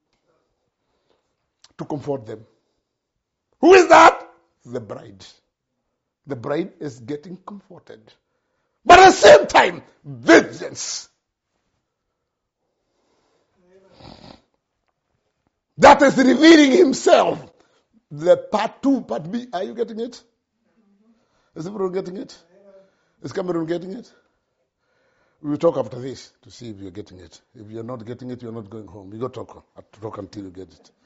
To comfort them. Who is that? The bride. The bride is getting comforted. But at the same time, vengeance. That is revealing himself. The part two, part B. Are you getting it? Is everyone getting it? Is Cameroon getting it? We will talk after this to see if you're getting it. If you're not getting it, you're not going home. You go talk, talk until you get it.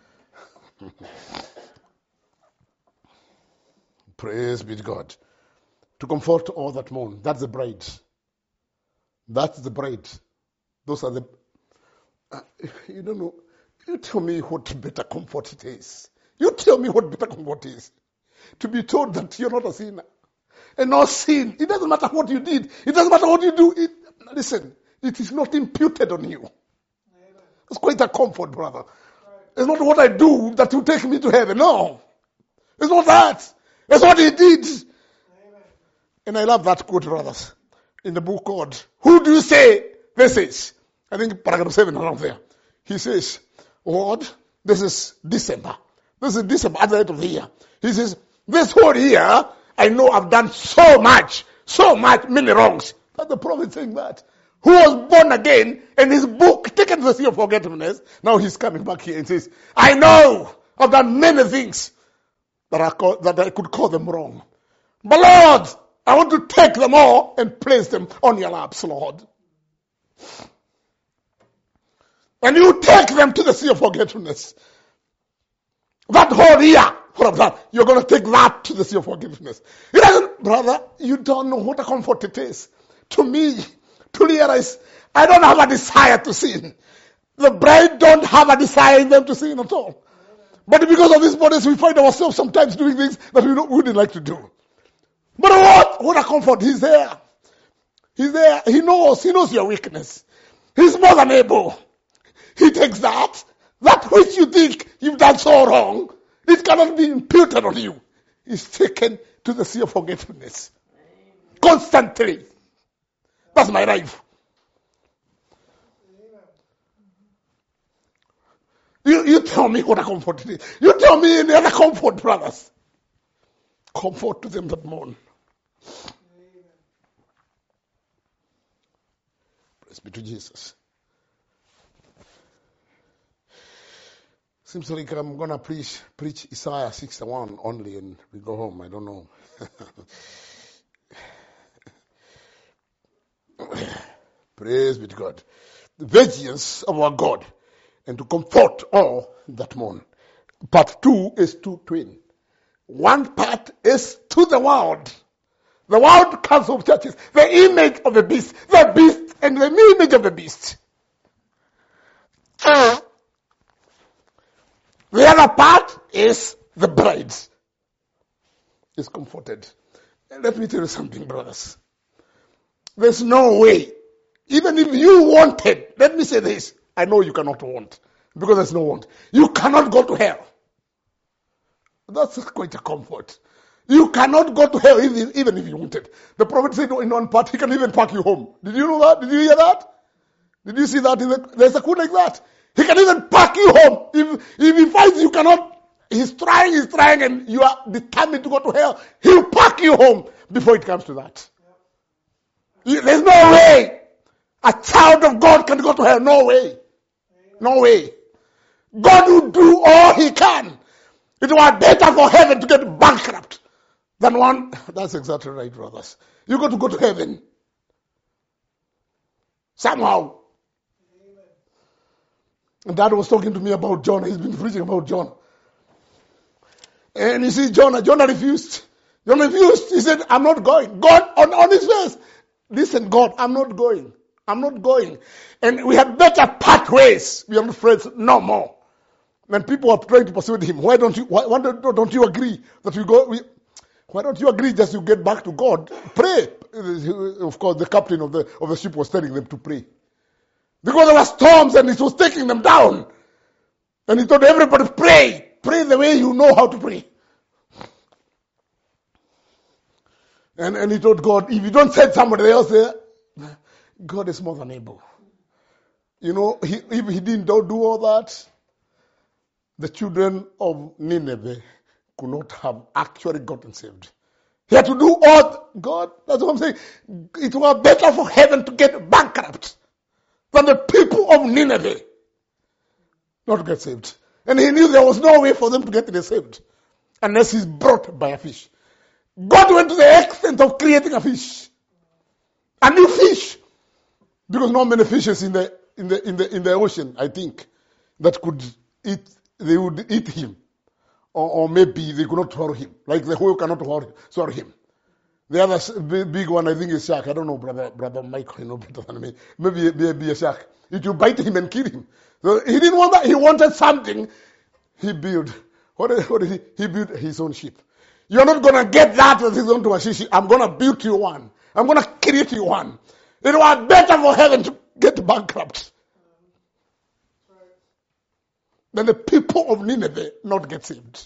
Praise be to God. To comfort all that mourn. That's the bride. That's the bride. Those are the... Uh, you don't know. You tell me what better comfort it is. You tell me what better comfort is. To be told that you're not a sinner. And no sin. It doesn't matter what you did. It doesn't matter what you do. It, listen, it is not imputed on you. It's quite a comfort, brother. It's not what I do that will take me to heaven. No. It's not that. It's what he did. Amen. And I love that quote, brothers. In the book called, Who Do You Say This Is? I think paragraph seven around there. He says, Lord, this is December. This is December at the end of the year. He says, this whole year, I know I've done so much, so much, many wrongs. That's the prophet saying that. Who was born again, and his book taken to the sea of forgetfulness. Now he's coming back here and says, I know I've done many things that I, call, that I could call them wrong. But Lord, I want to take them all and place them on your laps, Lord. And you take them to the sea of forgetfulness. That whole year, what I've done, you're going to take that to the sea of forgetfulness. It doesn't, brother, you don't know what a comfort it is. To me, to realize I don't have a desire to sin. The bride don't have a desire in them to sin at all. But because of these bodies, we find ourselves sometimes doing things that we, don't, we wouldn't like to do. But what? What a comfort. He's there. He's there. He knows. He knows your weakness. He's more than able. He takes that, that which you think you've done so wrong, it cannot be imputed on you. It's taken to the sea of forgetfulness. Constantly. That's my life. You, you tell me what a comfort it is. You tell me any other comfort, brothers. Comfort to them that mourn. Praise be to Jesus. Seems like I'm going to preach, preach Isaiah sixty-one only and we go home. I don't know. Praise be to God. The vengeance of our God and to comfort all that mourn. Part two is to twin. One part is to the world. The world council of churches. The image of the beast. The beast and the image of the beast. Uh, the other part is the bride. Is comforted. Let me tell you something, brothers. There's no way. Even if you wanted, let me say this. I know you cannot want. Because there's no want. You cannot go to hell. That's quite a comfort. You cannot go to hell even, even if you wanted. The prophet said in one part, he can even pack you home. Did you know that? Did you hear that? Did you see that? In the, there's a quote like that. He can even pack you home. If, if he finds you cannot, he's trying, he's trying, and you are determined to go to hell, he'll pack you home before it comes to that. There's no way a child of God can go to hell. No way. No way. God will do all he can. It was better for heaven to get bankrupt than one. That's exactly right, brothers. You got to go to heaven. Somehow. And Dad was talking to me about Jonah. He's been preaching about Jonah. And you see, Jonah, Jonah refused. Jonah refused. He said, I'm not going. God, on, on his face, listen, God, I'm not going. I'm not going. And we had better part ways. We are not friends no more. When people are trying to persuade him, why don't you, why, why don't, don't you agree that we go, we, why don't you agree just to get back to God? Pray. Of course, the captain of the, of the ship was telling them to pray. Because there were storms and it was taking them down. And he told everybody, pray. Pray the way you know how to pray. And, and he told God, if you don't send somebody else there, God is more than able. You know, he, if he didn't do all that, the children of Nineveh could not have actually gotten saved. He had to do all, God, that's what I'm saying. It was better for heaven to get bankrupt than the people of Nineveh not to get saved. And he knew there was no way for them to get saved unless he's brought by a fish. God went to the extent of creating a fish. A new fish. Because not many fishes in the in the in the in the ocean, I think, that could eat they would eat him. Or, or maybe they could not swallow him. Like the whale cannot swallow him. The other big, big one, I think, is shark. I don't know, brother, brother Michael, you know better than me. Maybe, maybe a shark. It will bite him and kill him. So he didn't want that. He wanted something. He built. What did, what did he? He built his own ship. You're not going to get that with his own ship. I'm going to build you one. I'm going to create you one. It was better for heaven to get bankrupt than the people of Nineveh not get saved.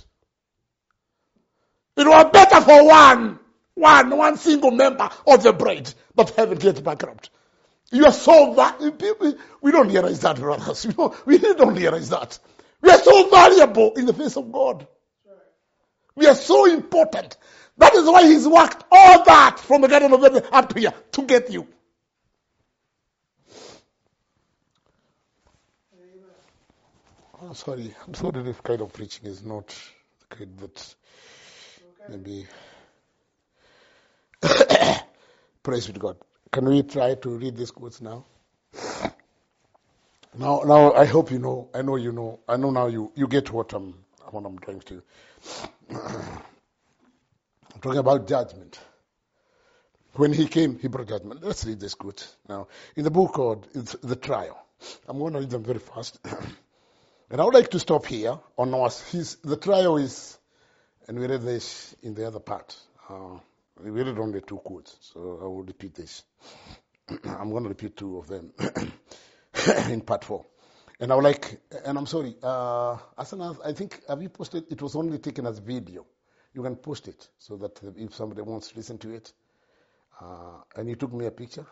It was better for one, one, one single member of the bride, but heaven gets bankrupt. You are so valuable. We don't realize that, brothers. We don't, we don't realize that. We are so valuable in the face of God. We are so important. That is why he's worked all that from the Garden of Eden up to here to get you. I'm sorry. I'm sorry this kind of preaching is not the kind that maybe. Praise be to God. Can we try to read these quotes now? Now, now I hope you know. I know you know. I know now you, you get what I'm what I'm trying to. I'm talking about judgment. When he came, he brought judgment. Let's read this quote now. In the book called The Trial. I'm going to read them very fast. And I would like to stop here on Noah's. His, the trial is, and we read this in the other part. Uh, we read only two quotes, so I will repeat this. I'm going to repeat two of them in part four. And I would like, and I'm sorry, uh, as an, I think, have you posted, it was only taken as video. You can post it so that if somebody wants to listen to it, uh, and you took me a picture,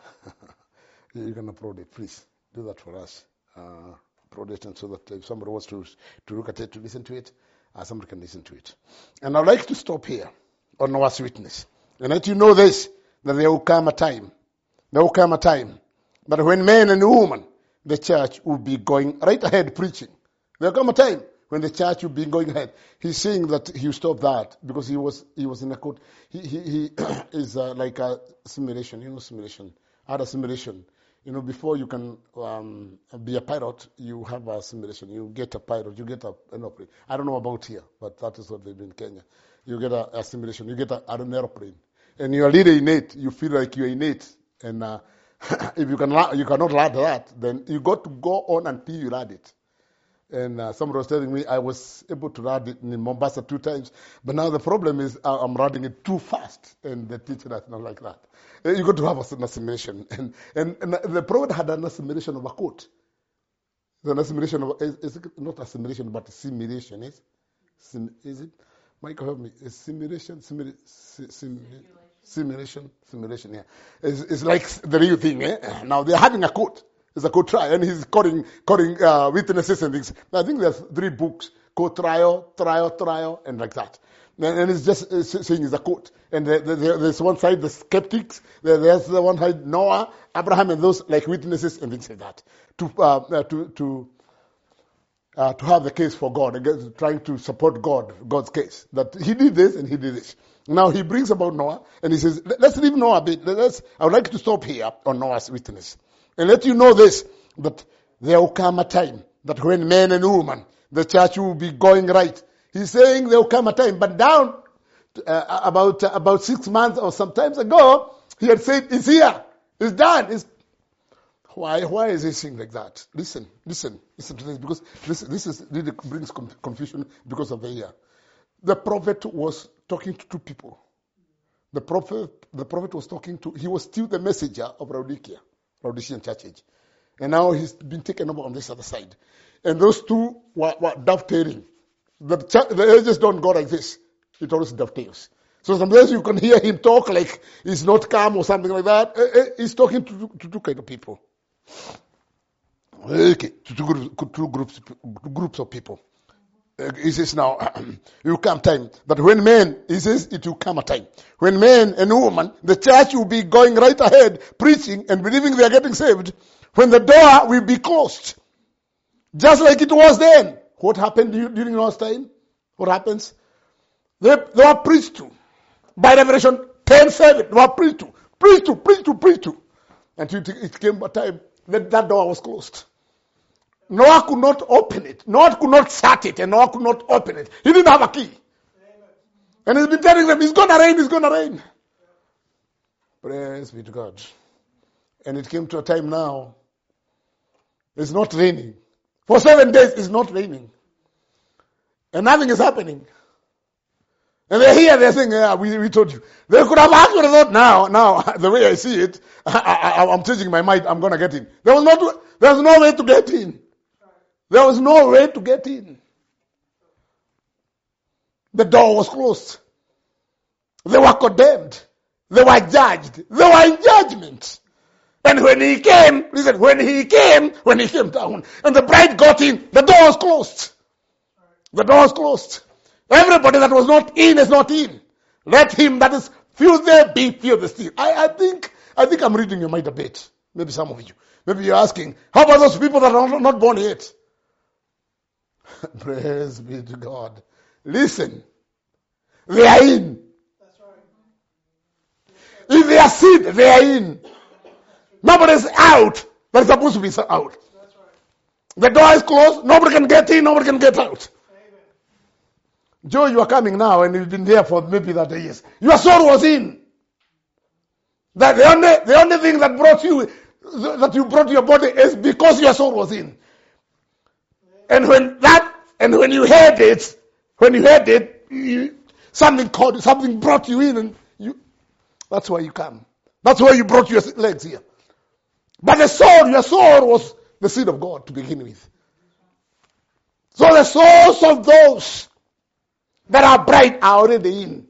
you can upload it. Please do that for us. Uh, upload it, and so that if somebody wants to, to look at it, to listen to it, uh, somebody can listen to it. And I'd like to stop here on Noah's witness. And let you know this, that there will come a time, there will come a time that when man and woman, the church will be going right ahead preaching. There will come a time when the church will be going ahead. He's saying that he will stop that because he was he was in a court. He he, he is uh, like a simulation, you know, simulation. At a simulation, you know, before you can um, be a pilot, you have a simulation. You get a pilot, you get a, an airplane. I don't know about here, but that is what they do in Kenya. You get a, a simulation, you get a, an airplane, and you are really in it. You feel like you're in it, and uh, if you can you cannot land that, then you got to go on until you land it. And uh, somebody was telling me I was able to ride it in Mombasa two times, but now the problem is uh, I'm riding it too fast, and the teacher does not like that. Uh, you got to have an assimilation, and, and and the prophet had an assimilation of a coat. An assimilation of is, is it not assimilation but simulation is, Sim, is it? Michael, help me. Is simulation, simula, sim, simulation, simulation? Yeah, it's, it's like the real thing. Eh? Now they're having a court. It's a court trial, and he's calling, calling uh, witnesses and things. I think there's three books: court trial, trial, trial, and like that. And, and it's just it's saying it's a court. And the, the, the, there's one side the skeptics, there's the one side Noah, Abraham, and those like witnesses and things like that. To uh, uh, to to uh, to have the case for God, against, trying to support God, God's case that he did this and he did this. Now he brings about Noah, and he says, let's leave Noah a bit. Let's. I would like to stop here on Noah's witness. And let you know this, that there will come a time that when man and woman, the church will be going right. He's saying there will come a time, but down uh, about uh, about six months or sometimes ago, he had said, it's here, it's done. It's... Why Why is he saying like that? Listen, listen, listen to this, because this this is really brings confusion because of the year. The prophet was talking to two people. The prophet, the prophet was talking to, he was still the messenger of Laodicea, Laodicean church age. And now he's been taken over on this other side. And those two were, were dovetailing. The, the ages don't go like this. It always dovetails. So sometimes you can hear him talk like he's not calm or something like that. He's talking to, to two kind of people. Okay, to two groups, two groups, groups of people. He says now, it will come time that when men, he says it will come a time when men and women, the church will be going right ahead, preaching and believing they are getting saved, when the door will be closed. Just like it was then. What happened during last time? What happens? They, they were preached to. By Revelation ten seven, they were preached to. Preached to, preached to, preached to. Until it came a time that that door was closed. Noah could not open it. Noah could not shut it, and Noah could not open it. He didn't have a key. Amen. And he's been telling them, it's going to rain, it's going to rain. Praise be to God. And it came to a time now, it's not raining. For seven days, it's not raining. And nothing is happening. And they're here, they're saying, yeah, we, we told you. They could have actually thought, now, now, the way I see it, I, I, I'm changing my mind, I'm going to get in. There was, not, there was no way to get in. There was no way to get in. The door was closed. They were condemned. They were judged. They were in judgment. And when he came, listen, when he came, when he came down, and the bride got in, the door was closed. The door was closed. Everybody that was not in is not in. Let him that is filthy be filthy still. I, I think, I think I'm reading your mind a bit. Maybe some of you. Maybe you're asking, how about those people that are not, not born yet? Praise be to God. Listen, they are in. That's right. If they are seed, they are in. Nobody's out. They're supposed to be out. That's right. The door is closed. Nobody can get in. Nobody can get out. Amen. Joe, you are coming now, and you've been there for maybe that years. Your soul was in. That the only the only thing that brought you that you brought your body is because your soul was in. And when that, and when you heard it, when you heard it, you, something called, something brought you in, and you, that's why you come. That's why you brought your legs here. But the soul, your soul was the seed of God to begin with. So the souls of those that are bright are already in.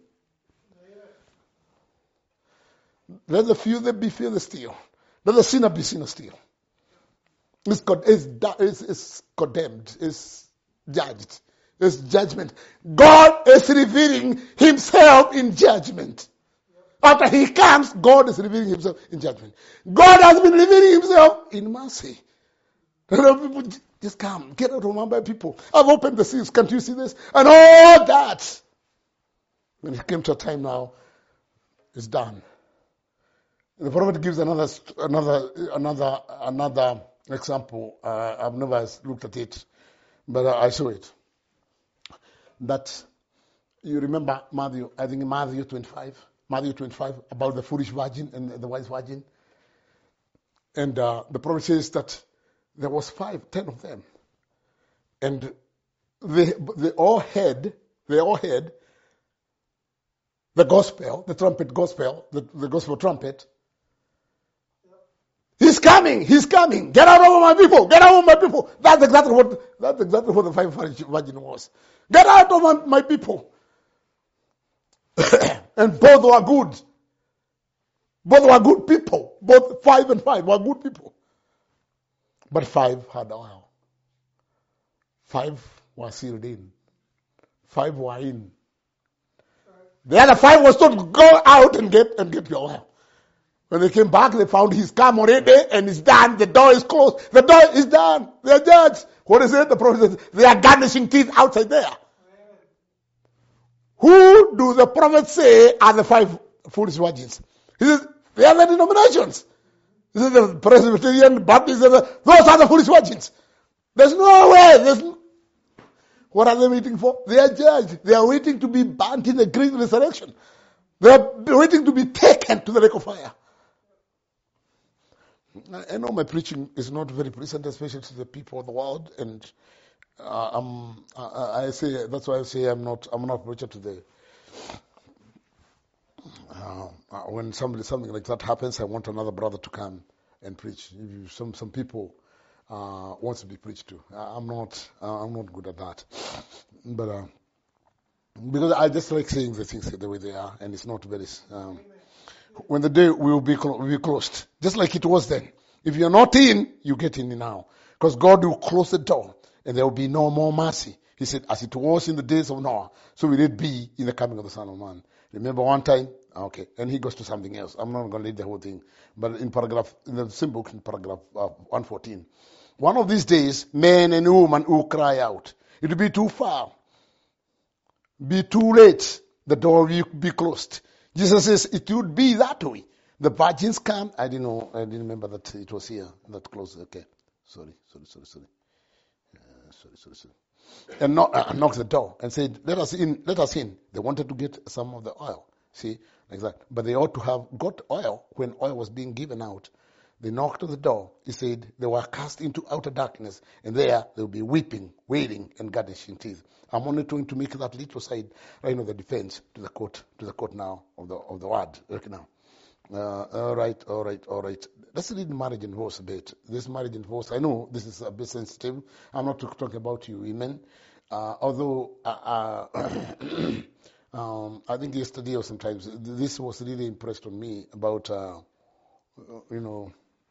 Let the few that be few still. Let the sinner be sinner still. It's, it's, it's, it's condemned. It's judged. It's judgment. God is revealing himself in judgment. After he comes, God is revealing himself in judgment. God has been revealing himself in mercy. People just come, get out of my people. I've opened the seas. Can't you see this? And all that. When it came to a time now, it's done. And the prophet gives another, another, another, another example. Uh, I've never looked at it, but I saw it. That you remember Matthew, I think Matthew twenty-five, Matthew twenty-five, about the foolish virgin and the wise virgin. And uh, the prophet says that there was five, ten of them, and they they all had, they all had the gospel, the trumpet gospel, the, the gospel trumpet. He's coming, he's coming. Get out of my people, get out of my people. That's exactly what that's exactly what the five virgin was. Get out of my, my people. And both were good. Both were good people. Both five and five were good people. But five had oil. Five were sealed in. Five were in. The other five was told to go out and get and get your oil. When they came back, they found he's come already and it's done. The door is closed. The door is done. They are judged. What is it? The prophet says they are garnishing teeth outside there. Amen. Who do the prophets say are the five foolish virgins? He says they are the denominations. He says the Presbyterian, Baptist, those are the foolish virgins. There's no way. There's no... What are they waiting for? They are judged. They are waiting to be burnt in the great resurrection. They are waiting to be taken to the lake of fire. I know my preaching is not very present, especially to the people of the world, and uh, I'm, I, I say that's why I say I'm not I'm not preacher to the. Uh, when somebody something like that happens, I want another brother to come and preach. If you, some some people uh, wants to be preached to. I'm not uh, I'm not good at that, but uh, because I just like saying the things the way they are, and it's not very. Um, when the day will be clo- will be closed, just like it was then. If you're not in, you get in now, because God will close the door, and there will be no more mercy. He said, as it was in the days of Noah, so will it be in the coming of the Son of Man. Remember one time? Okay. And he goes to something else. I'm not going to read the whole thing. But in paragraph, in the same book, in paragraph uh, one fourteen, one of these days, men and women will cry out. It will be too far. Be too late. The door will be closed. Jesus says it would be that way. The virgins come. I didn't know. I didn't remember that it was here. That close. Okay. Sorry. Sorry. Sorry. Sorry. Uh, sorry. Sorry. Sorry. And knock, uh, knock the door and said, "Let us in. Let us in." They wanted to get some of the oil. See, like that. But they ought to have got oil when oil was being given out. They knocked on the door. He said they were cast into outer darkness, and there they will be weeping, wailing, and gnashing teeth. I'm only trying to make that little side right of the defense to the court, to the court now of the of the word. Okay, now. Uh, all right, all right, all right. Let's read marriage and divorce a bit. This marriage and divorce, I know this is a bit sensitive. I'm not talking about you women. Uh, although, uh, uh, um, I think yesterday or sometimes, this was really impressed on me about, uh, you know,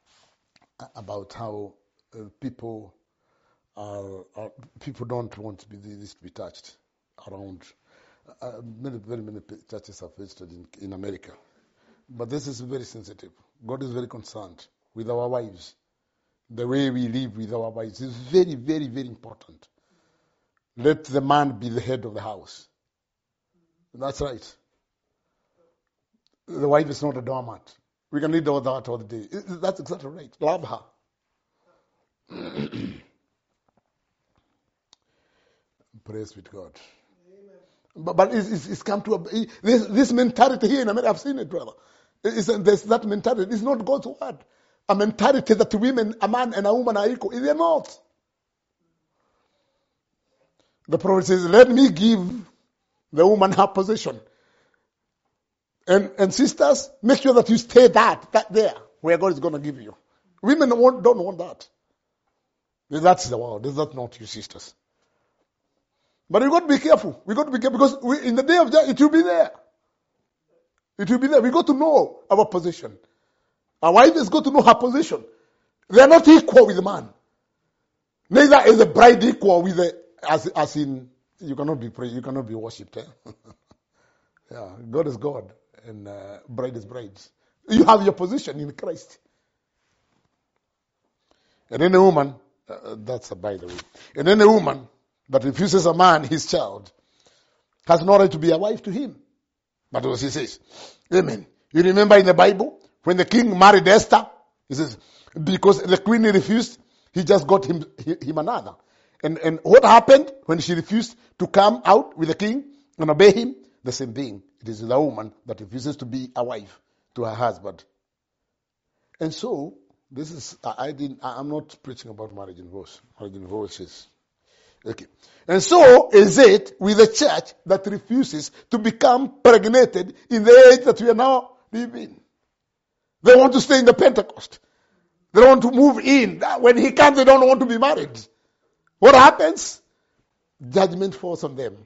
about how uh, people are, are, people don't want to be this to be touched around. Uh, many, very many churches have visited in, in America. But this is very sensitive. God is very concerned with our wives. The way we live with our wives is very, very, very important. Let the man be the head of the house. That's right. The wife is not a doormat. We can read all that all the day. That's exactly right. Love her. Praise with God. But, but it's, it's, it's come to a, this, this mentality here in America. I've seen it, brother. It's, there's that mentality. It's not God's word. A mentality that women, a man and a woman are equal. They're not. The prophet says, let me give the woman her position. And and sisters, make sure that you stay that, that there, where God is going to give you. Women don't want, don't want that. That's the world. Is that not you, sisters? But we've got to be careful. We've got to be careful because we, in the day of judgment, it will be there. It will be there. We've got to know our position. Our wife has got to know her position. They are not equal with the man. Neither is the bride equal with the, as, as in, you cannot be prayed, you cannot be worshipped. Eh? Yeah, God is God and uh, bride is bride. You have your position in Christ. And then a woman, uh, that's a by the way, and then a woman that refuses a man his child has no right to be a wife to him. But what he says, amen. You remember in the Bible, when the king married Esther, he says, because the queen refused, he just got him, him another. And, and what happened when she refused to come out with the king and obey him? The same thing. It is the woman that refuses to be a wife to her husband. And so, this is, I didn't, I'm not preaching about marriage and divorce. Marriage and divorce is, okay. And so is it with the church that refuses to become pregnated in the age that we are now living. They want to stay in the Pentecost. They don't want to move in. When he comes, they don't want to be married. What happens? Judgment falls on them.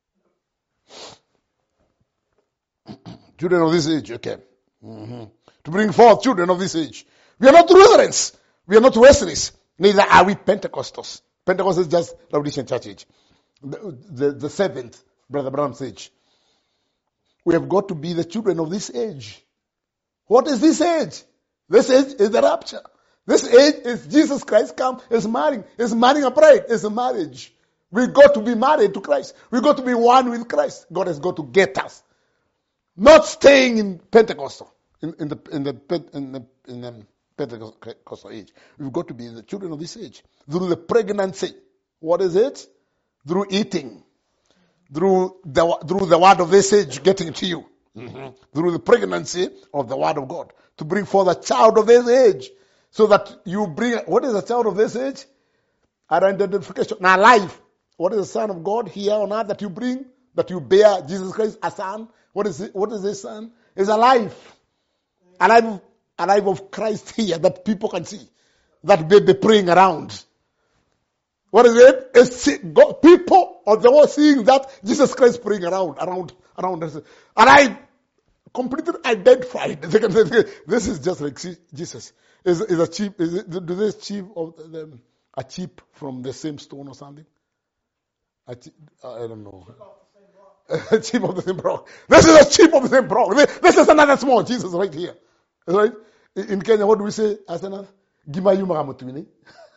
Children of this age, okay. Mm-hmm. To bring forth children of this age. We are not Lutherans. We are not Wesleys. Neither are we Pentecostals. Pentecost is just Laodicean church age. The, the, the seventh, Brother Branham's age. We have got to be the children of this age. What is this age? This age is the rapture. This age is Jesus Christ come, is marrying, is marrying a bride, is a marriage. We got to be married to Christ. We got to be one with Christ. God has got to get us. Not staying in Pentecostal, in, in the in the in the in the Pentecostal age. We've got to be the children of this age. Through the pregnancy. What is it? Through eating. Through the, through the word of this age getting to you. Mm-hmm. Through the pregnancy of the word of God. To bring forth a child of this age. So that you bring, what is a child of this age? An identification. Now life. What is the Son of God here on earth that you bring? That you bear Jesus Christ, a son? What is it? What is this son? It's a life. A life, a life of Christ here that people can see. That baby praying around. What is it? It's God, people of the world seeing that Jesus Christ praying around, around, around. And I completely identified. This is just like Jesus. Is, is a sheep, is it, do they sheep of them, a sheep from the same stone or something? A sheep, I don't know. A sheep of the same rock. This is a sheep of the same rock. This is another small Jesus right here. Right? In Kenya, what do we say? Asana? Gimayuma Mutwini.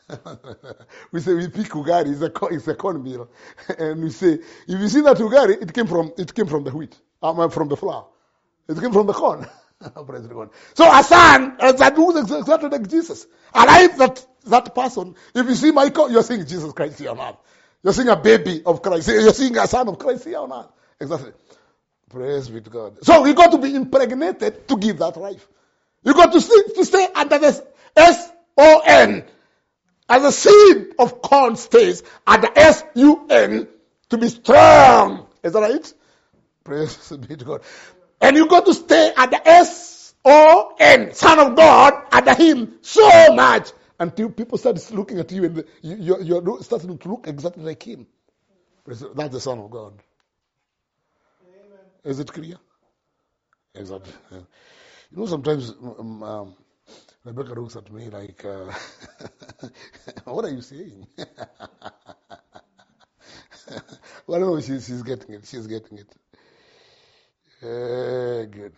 We say we pick ugari. It's a it's a corn meal, and we say if you see that ugari, it came from it came from the wheat, um, from the flour. It came from the corn. Praise God. So a son, that was exactly like Jesus. Alive that that person. If you see Michael, you're seeing Jesus Christ here on earth. You're seeing a baby of Christ. You're seeing a son of Christ here on earth. Exactly. Praise be to God. So you got to be impregnated to give that life. You got to stay, to stay under this S O N. As the seed of corn stays at the S U N to be strong. Is that right? Praise be to God. And you got to stay at the S O N, Son of God, under Him so much until people start looking at you and you, you're, you're starting to look exactly like Him. That's the Son of God. Amen. Is it clear? Exactly. Yeah. You know, sometimes um, um, Rebecca looks at me like, uh, what are you saying? Well, no, she's, she's getting it. She's getting it. Uh, good.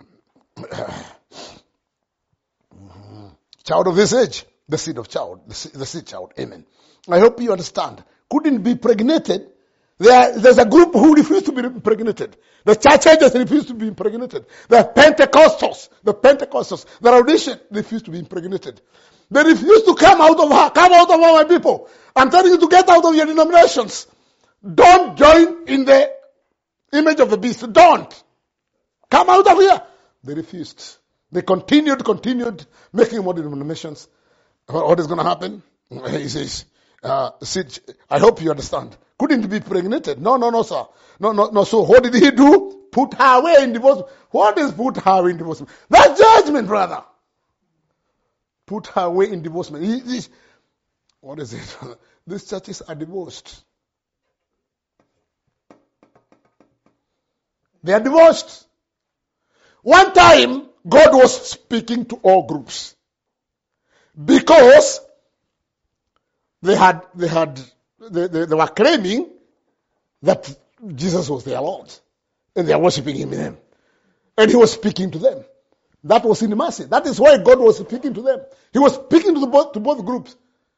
Mm-hmm. Child of this age, the seed of child, the seed, the seed child. Amen. I hope you understand. Couldn't be impregnated. There, there's a group who refuse to be impregnated. The church ages refuse to be impregnated. The Pentecostals, the Pentecostals, the Rhodesian refuse to be impregnated. They refuse to come out of her, come out of our people. I'm telling you to get out of your denominations. Don't join in the image of the beast. Don't. Come out of here. They refused. They continued, continued making more denominations. What is going to happen? He says, uh, I hope you understand. Couldn't be impregnated. No, no, no, sir. No, no, no. So what did he do? Put her away in divorce. What is put her away in divorce? That's judgment, brother. Put her away in divorcement. He, he, what is it? These churches are divorced. They are divorced. One time, God was speaking to all groups because they had, they had, they, they, they were claiming that Jesus was their Lord, and they are worshiping Him in them, and He was speaking to them. That was in mercy. That is why God was speaking to them. He was speaking to the both to both groups.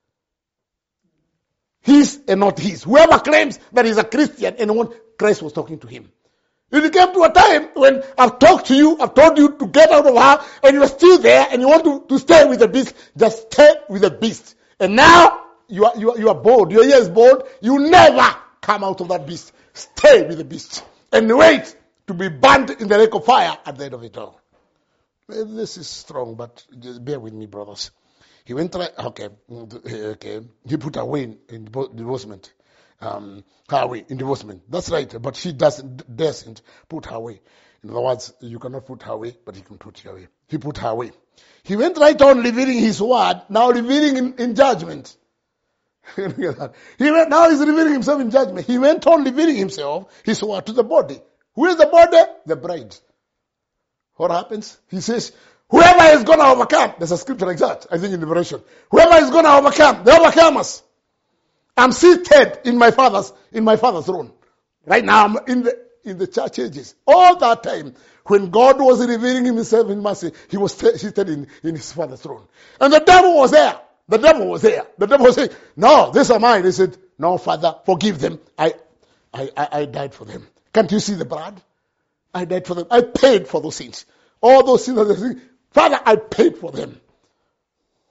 His and not his. Whoever claims that he's a Christian and what Christ was talking to him. It came to a time when I've talked to you, I've told you to get out of her, and you're still there, and you want to, to stay with the beast. Just stay with the beast. And now you are you are, you are bold. Your ear is bold. You never come out of that beast. Stay with the beast and wait to be burned in the lake of fire at the end of it all. This is strong, but just bear with me, brothers. He went right. Okay, okay. He put away in, in divorcement. Um, her away in divorcement. That's right, but she doesn't doesn't put her away. In other words, you cannot put her away, but he can put you away. He put her away. He went right on revealing his word, now revealing in, in judgment. He went, now he's revealing himself in judgment. He went on revealing himself, his word, to the body. Who is the body? The bride. What happens? He says, whoever is going to overcome, there's a scripture like that, I think in Revelation. Whoever is going to overcome, the overcomers. I'm seated in my father's, in my father's throne. Right now I'm in the, in the church ages. All that time, when God was revealing himself in mercy, he was seated in, in his father's throne. And the devil was there. The devil was there. The devil was saying, no, these are mine. He said, no, Father, forgive them. I, I, I, I died for them. Can't you see the blood? I died for them. I paid for those sins. All those sins, Father, I paid for them.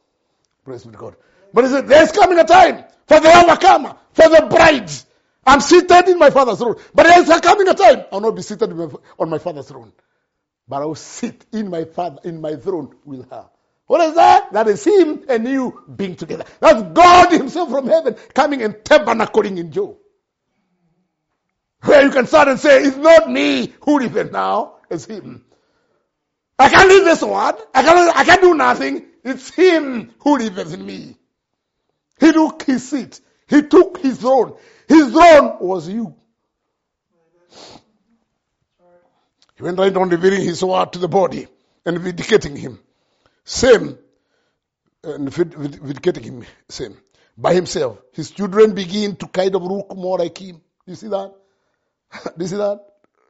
Praise be to God. But he said, there's coming a time for the overcomer, for the bride. I'm seated in my Father's throne. But there's coming a time I'll not be seated on my Father's throne. But I will sit in my Father, in my throne with her. What is that? That is him and you being together. That's God himself from heaven coming and tabernacling in Job. Where you can start and say, it's not me who liveth now, it's him. I can't leave this word. I can't, I can't do nothing. It's him who liveth in me. He took his seat. He took his throne. His throne was you. He went right on revealing his word to the body and vindicating him. Same, and vindicating him, same. By himself. His children begin to kind of look more like him. You see that? Do you see that?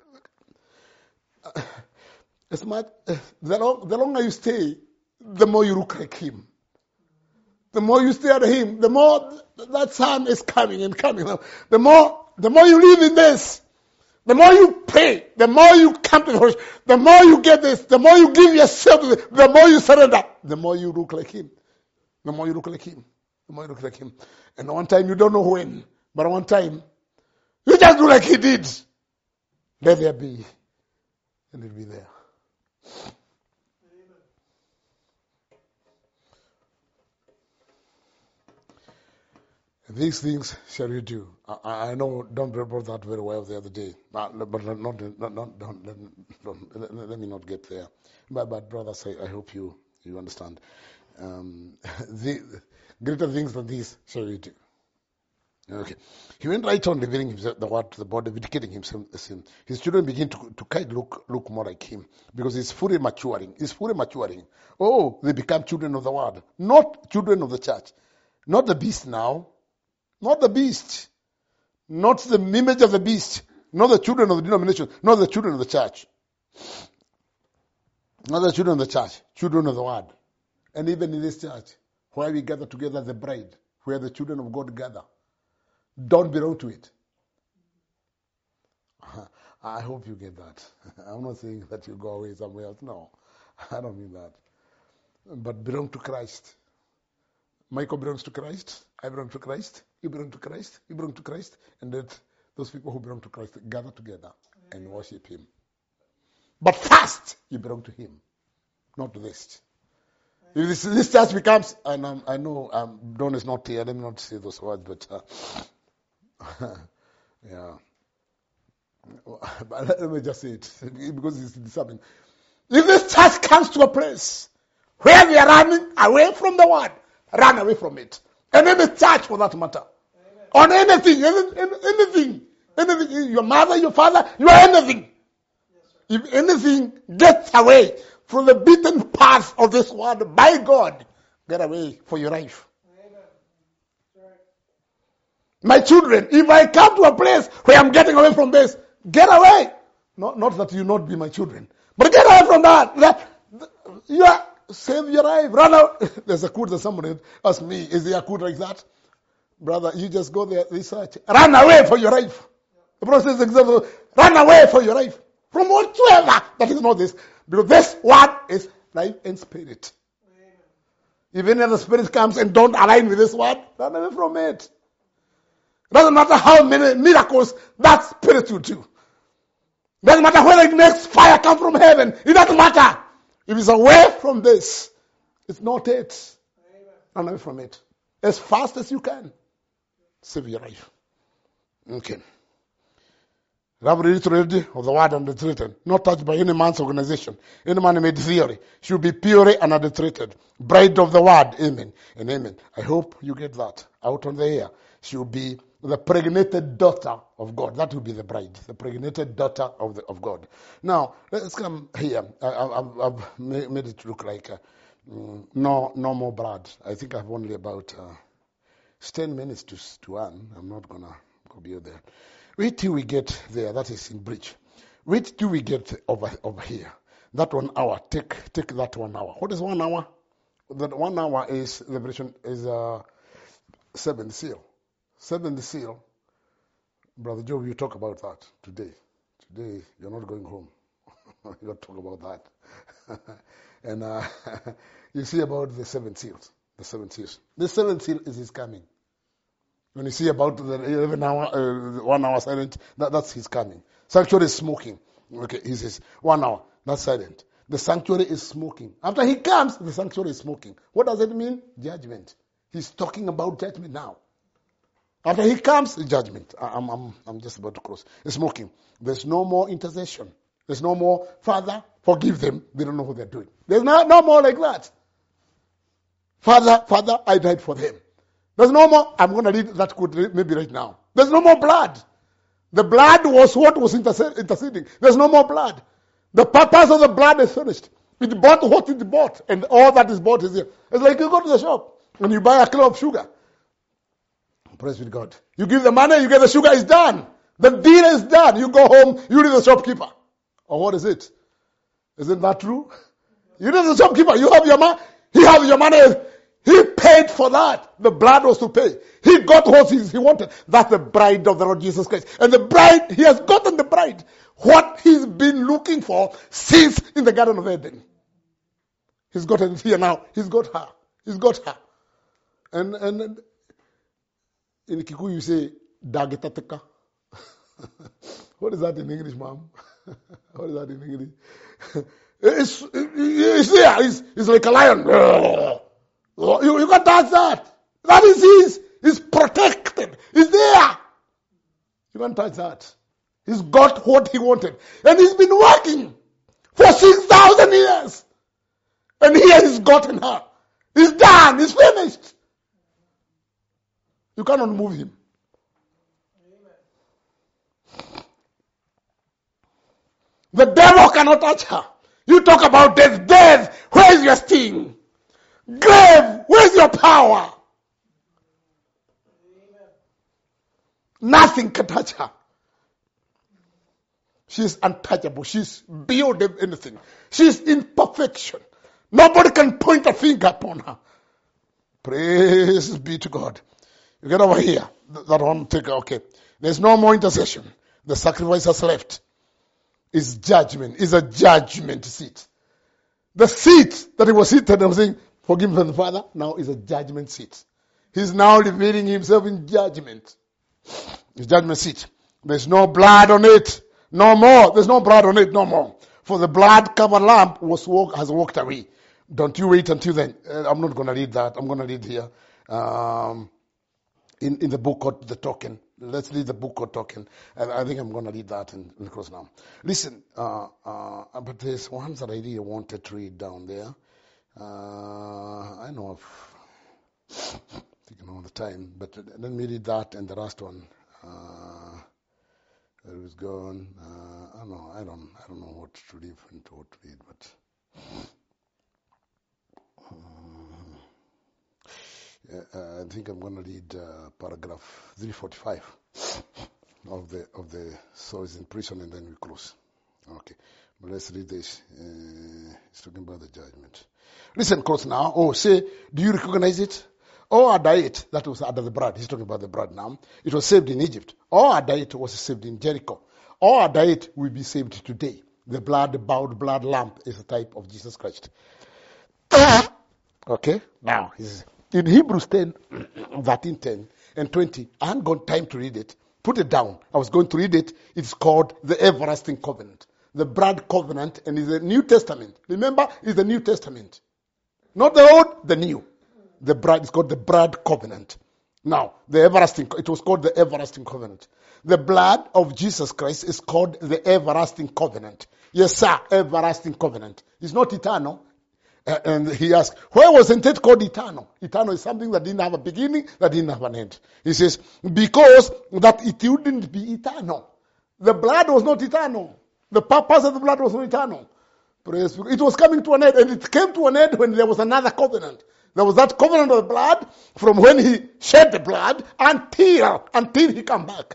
As much, the, long, the longer you stay, the more you look like him. The more you stare at him, the more that son is coming and coming. The more, the more you live in this, the more you pray, the more you come to the church, the more you get this, the more you give yourself to this, the more you surrender, the more you look like him. The more you look like him. The more you look like him. And one time you don't know when, but one time you just do like he did. Let there be, and it'll be there. These things shall you do. I, I know Don brought that very well the other day, but not, not, not, not don't, don't, let, let me not get there. But, but brothers, I, I hope you, you understand. Um, the greater things than these shall you do. Okay. He went right on revealing himself, the word to the body, vindicating himself as him. His children begin to, to kind of look, look more like him because he's fully maturing. He's fully maturing. Oh, they become children of the word, not children of the church. Not the beast now. Not the beast. Not the image of the beast. Not the children of the denomination. Not the children of the church. Not the children of the church. Children of the word. And even in this church, where we gather together as the bride, where the children of God gather, don't belong to it. I hope you get that. I'm not saying that you go away somewhere else. No, I don't mean that. But belong to Christ. Michael belongs to Christ. I belong to Christ. You belong to Christ. You belong to Christ. And that those people who belong to Christ gather together and worship him. But first, you belong to him, not to this. If this, this church becomes, and um, I know um, Don is not here, let me not say those words, but uh, yeah. But let me just say it, because it's disturbing. If this church comes to a place where we are running away from the word, run away from it. And any church for that matter. Amen. On anything, any, anything, anything, your mother, your father, you are anything. Yes, if anything gets away from the beaten path of this world by God, get away for your life. Amen. Right. My children, if I come to a place where I'm getting away from this, get away. Not, not that you not be my children, but get away from that. that you are, save your life. Run out. There's a quote that somebody asked me, is there a quote like that? Brother, you just go there, research. Run away for your life. The process example, run away for your life. From whatsoever that is not this. Because this word is life and spirit. Amen. If any other spirit comes and don't align with this word, run away from it. Doesn't matter how many miracles that spirit will do. Doesn't matter whether it makes fire come from heaven. It doesn't matter. If it's away from this, it's not it. Amen. Run away from it. As fast as you can. Save your life. Okay. Love literally of the word unadulterated, not touched by any man's organization, any man-made theory, should be purely unadulterated. Bride of the word, amen and amen. I hope you get that out on the air. She will be the pregnated daughter of God. That will be the bride, the pregnated daughter of the, of God. Now, let's come here. I, I, I've made it look like uh, no, no more blood. I think I have only about uh, ten minutes to to earn. I'm not gonna go beyond there. Wait till we get there. That is in bridge. Wait till we get over over here. That one hour. Take take that one hour. What is one hour? That one hour is liberation is a uh, seventh seal. Seventh seal. Brother Joe, you talk about that today. Today you're not going home. You're going to talk about that. And uh, you see about the seven seals. The seventh seal. The seventh seal is his coming. When you see about the eleven hour, uh, one hour silent, that, that's his coming. Sanctuary is smoking. Okay, he says one hour, that's silent. The sanctuary is smoking. After he comes, the sanctuary is smoking. What does it mean? Judgment. He's talking about judgment now. After he comes, judgment. I'm, I'm, I'm just about to cross. It's smoking. There's no more intercession. There's no more, Father, forgive them. They don't know what they're doing. There's no, no more like that. Father, Father, I died for them. There's no more. I'm going to read that quote maybe right now. There's no more blood. The blood was what was interceding. There's no more blood. The purpose of the blood is finished. It bought what it bought, and all that is bought is here. It's like you go to the shop and you buy a kilo of sugar. Praise be to God. You give the money, you get the sugar, it's done. The deal is done. You go home, you read the shopkeeper. Or what is it? Isn't that true? You read the shopkeeper, you have your money, he has your money. He paid for that. The blood was to pay. He got what he wanted. That's the bride of the Lord Jesus Christ. And the bride, he has gotten the bride. What he's been looking for since in the Garden of Eden. He's gotten it here now. He's got her. He's got her. And, and in Kikuyu you say, Dagetateka. What is that in English, ma'am? What is that in English? It's, it's there. It's, it's like a lion. You, you can't touch that. That is his. He's protected. He's there. You can't touch that. He's got what he wanted. And he's been working for six thousand years. And here he's gotten her. He's done. He's finished. You cannot move him. The devil cannot touch her. You talk about death. Death, where is your sting? Grave, where's your power? Amen. Nothing can touch her. She's untouchable. She's beyond anything. She's in perfection. Nobody can point a finger upon her. Praise be to God. You get over here. That one, take okay. There's no more intercession. The sacrifice has left. It's judgment. It's a judgment seat. The seat that he was seated, I was saying, forgive me from the Father, now is a judgment seat. He's now revealing himself in judgment. His judgment seat. There's no blood on it. No more. There's no blood on it. No more. For the blood-covered lamb was walk, has walked away. Don't you wait until then. Uh, I'm not going to read that. I'm going to read here. Um, in, in the book called The Token. Let's read the book called Token. And I think I'm going to read that in, in close now. Listen, uh, uh, but there's ones that I really wanted to read down there. Uh, I know I've taken all the time, but let me read that and the last one. Uh, it was gone. Uh, I don't know. I don't. I don't know what to read and what to read, but um, yeah, I think I'm going to read uh, paragraph three forty-five of the of the so it's in prison, and then we close. Okay, but let's read this. Uh, it's talking about the judgment. Listen close now. Oh, say, do you recognize it? Oh, our diet, that was under the blood. He's talking about the blood now. It was saved in Egypt. Oh, our diet was saved in Jericho. Oh, our diet will be saved today. The blood-bowed blood lamb is a type of Jesus Christ. Okay, now, in Hebrews ten, thirteen, ten, and twenty, I haven't got time to read it. Put it down. I was going to read it. It's called the everlasting covenant. The blood covenant, and it's the New Testament. Remember, it's the New Testament. Not the old, the new. The bride is called the blood covenant. Now, the everlasting, it was called the everlasting covenant. The blood of Jesus Christ is called the everlasting covenant. Yes, sir, everlasting covenant. It's not eternal. Uh, and he asked, why wasn't it called eternal? Eternal is something that didn't have a beginning, that didn't have an end. He says, because that it wouldn't be eternal. The blood was not eternal. The purpose of the blood was not eternal. Praise. It was coming to an end, and it came to an end when there was another covenant. There was that covenant of the blood from when he shed the blood until until he come back.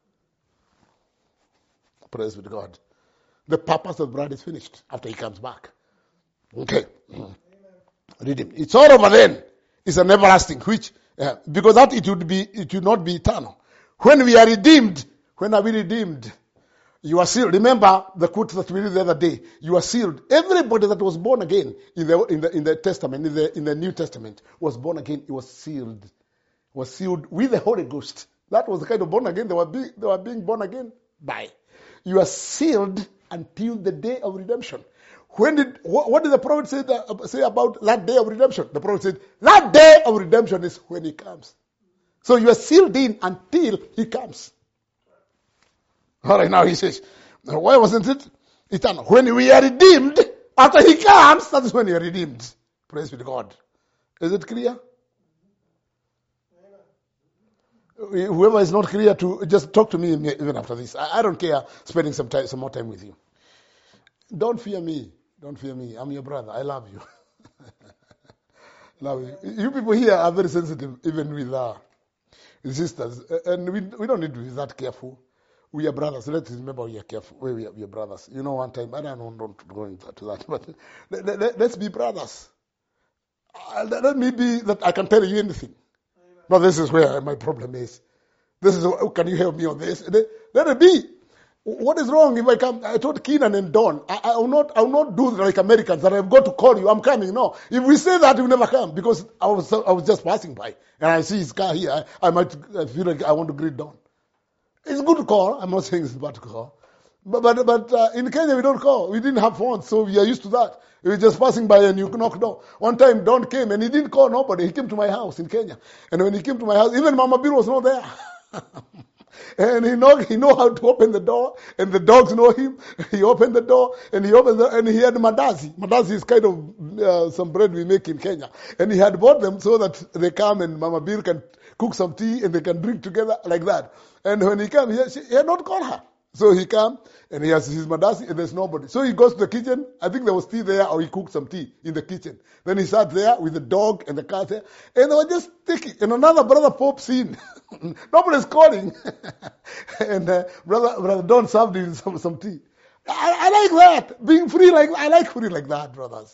Praise be to God. The purpose of the blood is finished after he comes back. Okay. Amen. Read him. It's all over then. It's an everlasting, which uh, because that it would be it would not be eternal. When we are redeemed, when are we redeemed? You are sealed. Remember the quote that we read the other day. You are sealed. Everybody that was born again in the in the in the Testament, in the in the New Testament, was born again. It was sealed. Was sealed with the Holy Ghost. That was the kind of born again they were being they were being born again by. You are sealed until the day of redemption. When did what, what did the prophet say, uh, say about that day of redemption? The prophet said that day of redemption is when he comes. So you are sealed in until he comes. All right, now he says, why wasn't it eternal? When we are redeemed, after he comes, that is when you are redeemed. Praise be to God. Is it clear? Whoever is not clear, to just talk to me even after this. I, I don't care spending some time, some more time with you. Don't fear me. Don't fear me. I'm your brother. I love you. Love you. You people here are very sensitive, even with uh, sisters, and we we don't need to be that careful. We are brothers. Let's remember we are careful. We are, we are brothers. You know, one time, I don't want to go into that, but let, let, let's be brothers. Uh, let, let me be that I can tell you anything. But this is where my problem is. This is, oh, can you help me on this? Let it be. What is wrong if I come? I told Keenan and Don, I, I will not, I will not do like Americans that I've got to call you. I'm coming. No, if we say that, we never come because I was, I was just passing by and I see his car here. I, I might I feel like I want to greet Don. It's good to call. I'm not saying it's bad to call, but but but uh, in Kenya we don't call. We didn't have phones, so we are used to that. We were just passing by and you knock door. One time Don came and he didn't call nobody. He came to my house in Kenya, and when he came to my house, even Mama Bill was not there. And he know he know how to open the door, and the dogs know him. He opened the door, and he opened the, and he had mandazi. Mandazi is kind of uh, some bread we make in Kenya, and he had bought them so that they come and Mama Bill can cook some tea and they can drink together like that. And when he came, he, she, he had not called her. So he came and he has his mandazi and there's nobody. So he goes to the kitchen. I think there was tea there, or he cooked some tea in the kitchen. Then he sat there with the dog and the cat there, and they were just thinking. And another brother pops in. Nobody's calling. And uh, brother, brother Don served him some, some tea. I, I like that. Being free like I like free like that, brothers.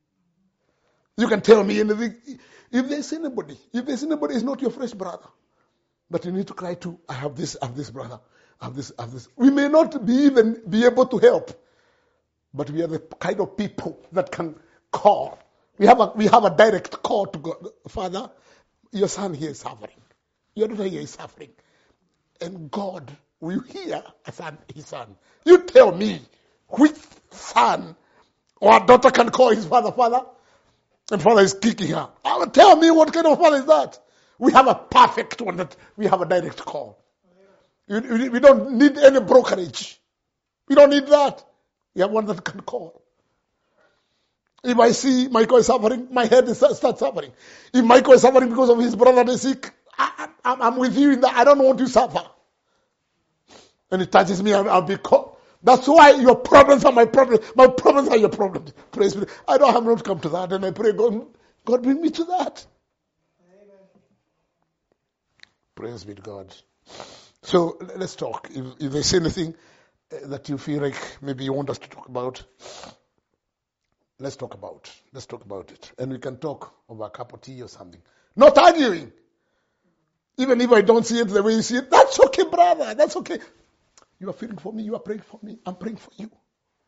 You can tell me anything. If there's anybody, if there's anybody, it's not your fresh brother. But you need to cry to, I have this, I have this brother. I have this, I have this. We may not be even be able to help, but we are the kind of people that can call. We have a we have a direct call to God. Father, your son here is suffering. Your daughter here is suffering. And God will hear a son, his son. You tell me which son or daughter can call his father, father, and father is kicking her. Tell me what kind of father is that? We have a perfect one that we have a direct call. We don't need any brokerage. We don't need that. We have one that can call. If I see Michael is suffering, my head is starts suffering. If Michael is suffering because of his brother is sick, I, I, I'm with you in that. I don't want you to suffer. And it touches me, I'll, I'll be caught. That's why your problems are my problems. My problems are your problems. Praise me. I don't have not come to that, and I pray God, God bring me to that. Amen. Praise be to God. So let's talk. If, if there's anything that you feel like maybe you want us to talk about, let's talk about. Let's talk about it. And we can talk over a cup of tea or something. Not arguing. Even if I don't see it the way you see it, that's okay, brother. That's okay. You are feeling for me. You are praying for me. I'm praying for you.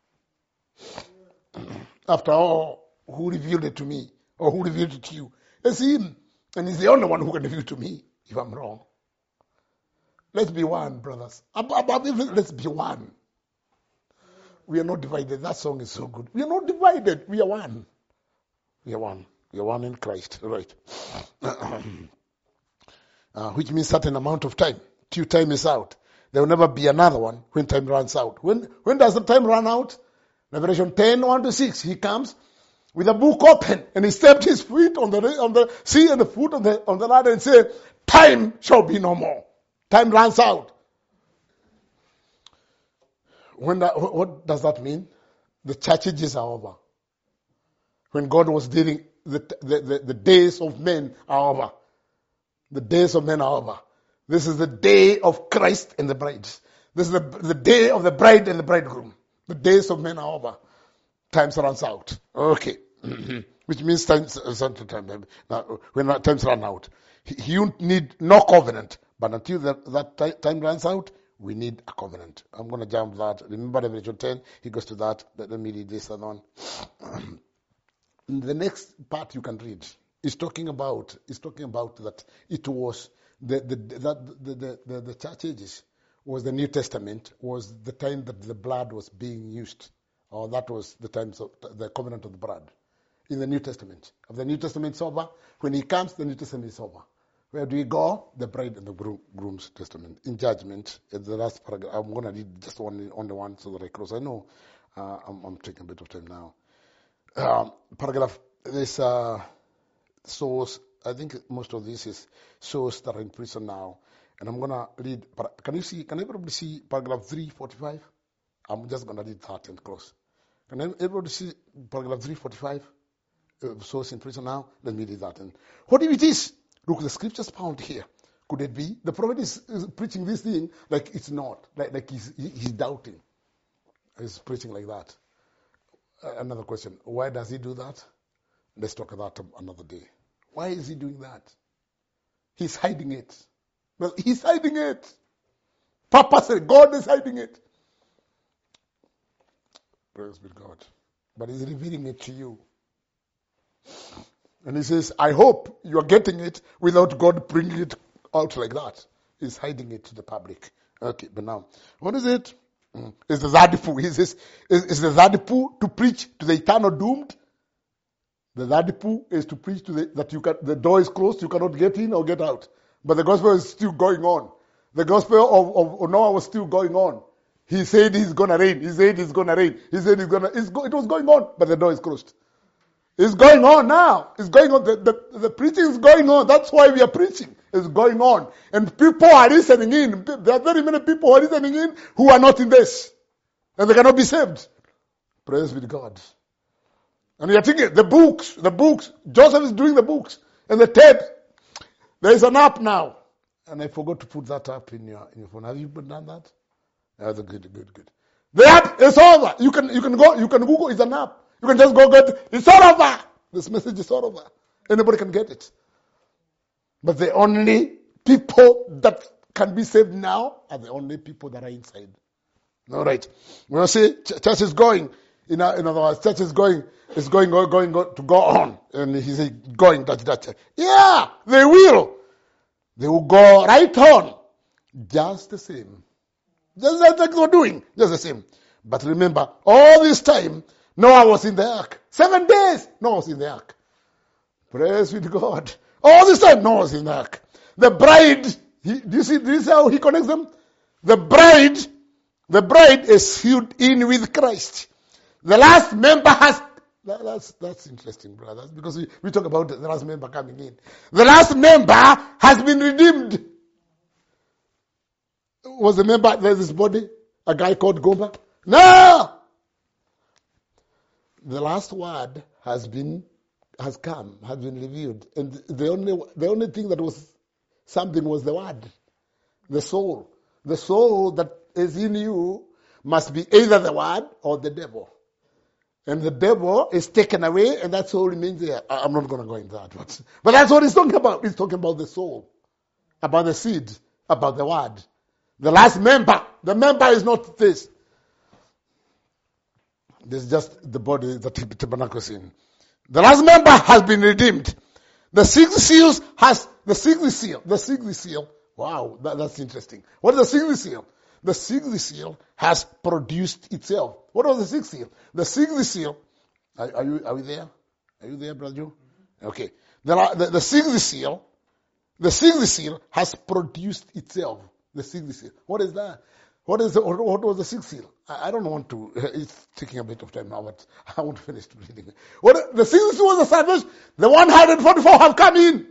After all, who revealed it to me? Or who revealed it to you? It's him. And he's the only one who can reveal it to me if I'm wrong. Let's be one, brothers. Let's be one. We are not divided. That song is so good. We are not divided. We are one. We are one. We are one in Christ. Right. uh, which means certain amount of time. Till time is out. There will never be another one when time runs out. When when does the time run out? Revelation ten, one to six. He comes with a book open and he stepped his feet on the on the sea and the foot on the on the ladder and said, time shall be no more. Time runs out. When that, what does that mean? The church ages are over. When God was dealing, the, the, the, the days of men are over. The days of men are over. This is the day of Christ and the bride. This is the, the day of the bride and the bridegroom. The days of men are over. Time runs out. Okay. Which means time, time, when times run out. You need no covenant. But until that, that time runs out, we need a covenant. I'm going to jump that. Remember Revelation ten, he goes to that. Let me read this and on. The next part you can read is talking about is talking about that it was the the that the, the, the, the church ages was the New Testament, was the time that the blood was being used, or that was the time of the covenant of the blood in the New Testament. Of the New Testament is over. When he comes, the New Testament is over. Where do we go? The bride and the groom, groom's testament. In judgment, at the last paragraph, I'm going to read just one, only one so that I close. I know uh, I'm, I'm taking a bit of time now. Um, paragraph, this uh, shows, I think most of this is shows that are in prison now. And I'm going to read, can you see, can everybody see paragraph three forty-five? I'm just going to read that and close. Can everybody see paragraph three forty-five? Uh, shows in prison now? Let me read that. And what if it is? Look, the scriptures found here. Could it be? The prophet is, is preaching this thing like it's not. Like, like he's, he, he's doubting. He's preaching like that. Uh, another question. Why does he do that? Let's talk about that another day. Why is he doing that? He's hiding it. Well, he's hiding it. Purposely, God is hiding it. Praise be God. But he's revealing it to you. And he says, I hope you are getting it without God bringing it out like that. He's hiding it to the public. Okay, but now, what is it? Mm. Is the Zadipu. He says, is, is the Zadipu to preach to the eternal doomed? The Zadipu is to preach to the, that you can, the door is closed, you cannot get in or get out. But the gospel is still going on. The gospel of, of, of Noah was still going on. He said he's going to rain. He said he's going to rain. He said he's going to, it's go, it was going on, but the door is closed. It's going on now. It's going on. The, the, the preaching is going on. That's why we are preaching. It's going on. And people are listening in. There are very many people who are listening in who are not in this. And they cannot be saved. Praise be to God. And you're thinking, the books, the books. Joseph is doing the books. And the tape. There is an app now. And I forgot to put that app in your, in your phone. Have you done that? That's good, good, good. The app is over. You can, you can go, you can Google, it's an app. You can just go get it. It's all over. This message is all over. Anybody can get it. But the only people that can be saved now are the only people that are inside. All right. When I say church is going, in other words, church is going, is going, going, going, going to go on. And he said, going, that, that. Yeah, they will. They will go right on. Just the same. Just like they were doing. Just the same. But remember, all this time, Noah was in the ark. Seven days, Noah was in the ark. Praise be to God. All this time, Noah was in the ark. The bride, he, do you see, do you see how he connects them? The bride, the bride is filled in with Christ. The last member has, that, that's, that's interesting, brothers, because we, we talk about the last member coming in. The last member has been redeemed. Was the member, there's this body, a guy called Gomer? No! The last word has been, has come, has been revealed. And the only, the only thing that was something was the word. The soul. The soul that is in you must be either the word or the devil. And the devil is taken away and that soul remains there. I'm not going to go into that. But, but that's what he's talking about. He's talking about the soul. About the seed. About the word. The last member. The member is not this. This is just the body that the tabernacle is in. The last member has been redeemed. The sixth seal has, the sixth seal, the sixth seal, wow, that, that's interesting. What is the sixth seal? The sixth seal has produced itself. What was the sixth seal? The sixth seal, are, are you, are we there? Are you there, Brother Joe? Okay. The, the, the sixth seal, the sixth seal has produced itself. The sixth seal. What is that? What is the, what was the sixth seal? I, I don't want to, it's taking a bit of time now, but I won't finish reading it. What, the sixth seal was the salvation. The one hundred forty-four have come in.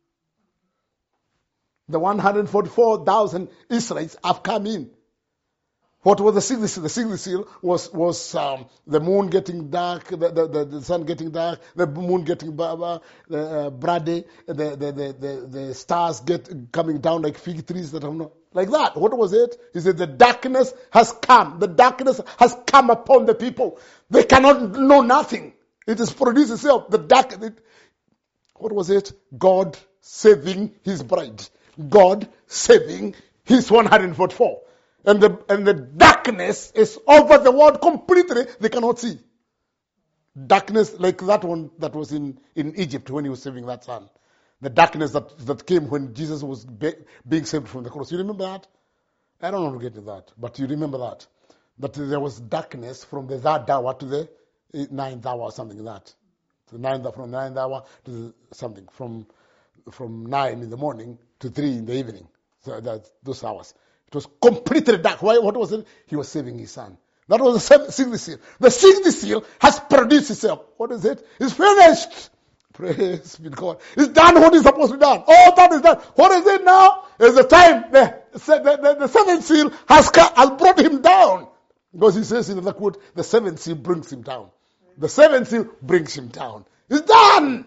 The one hundred forty-four thousand Israelites have come in. What was the sixth seal? The sixth seal was, was um, the moon getting dark, the, the, the, the sun getting dark, the moon getting uh, uh, bloody, the, the, the, the, the stars get coming down like fig trees that have not. Like that. What was it? He said the darkness has come. The darkness has come upon the people. They cannot know nothing. It is produced itself. The dark. It, what was it? God saving his bride. God saving his one hundred forty-four. And the, and the darkness is over the world completely. They cannot see. Darkness like that one that was in, in Egypt when he was saving that son. The darkness that, that came when Jesus was be, being saved from the cross. You remember that? I don't want to get to that, but you remember that. That there was darkness from the third hour to the ninth hour or something like that. The ninth, from the ninth hour to the, something. From, from nine in the morning to three in the evening. So that, those hours. It was completely dark. Why? What was it? He was saving his son. That was the sixth seal. The sixth seal has produced itself. What is it? It's finished. Praise be God. It's done what is supposed to be done. All that is done. What is it now? Is the time the, the, the, the seventh seal has, has brought him down. Because he says in the quote, the seventh seal brings him down. The seventh seal brings him down. It's done.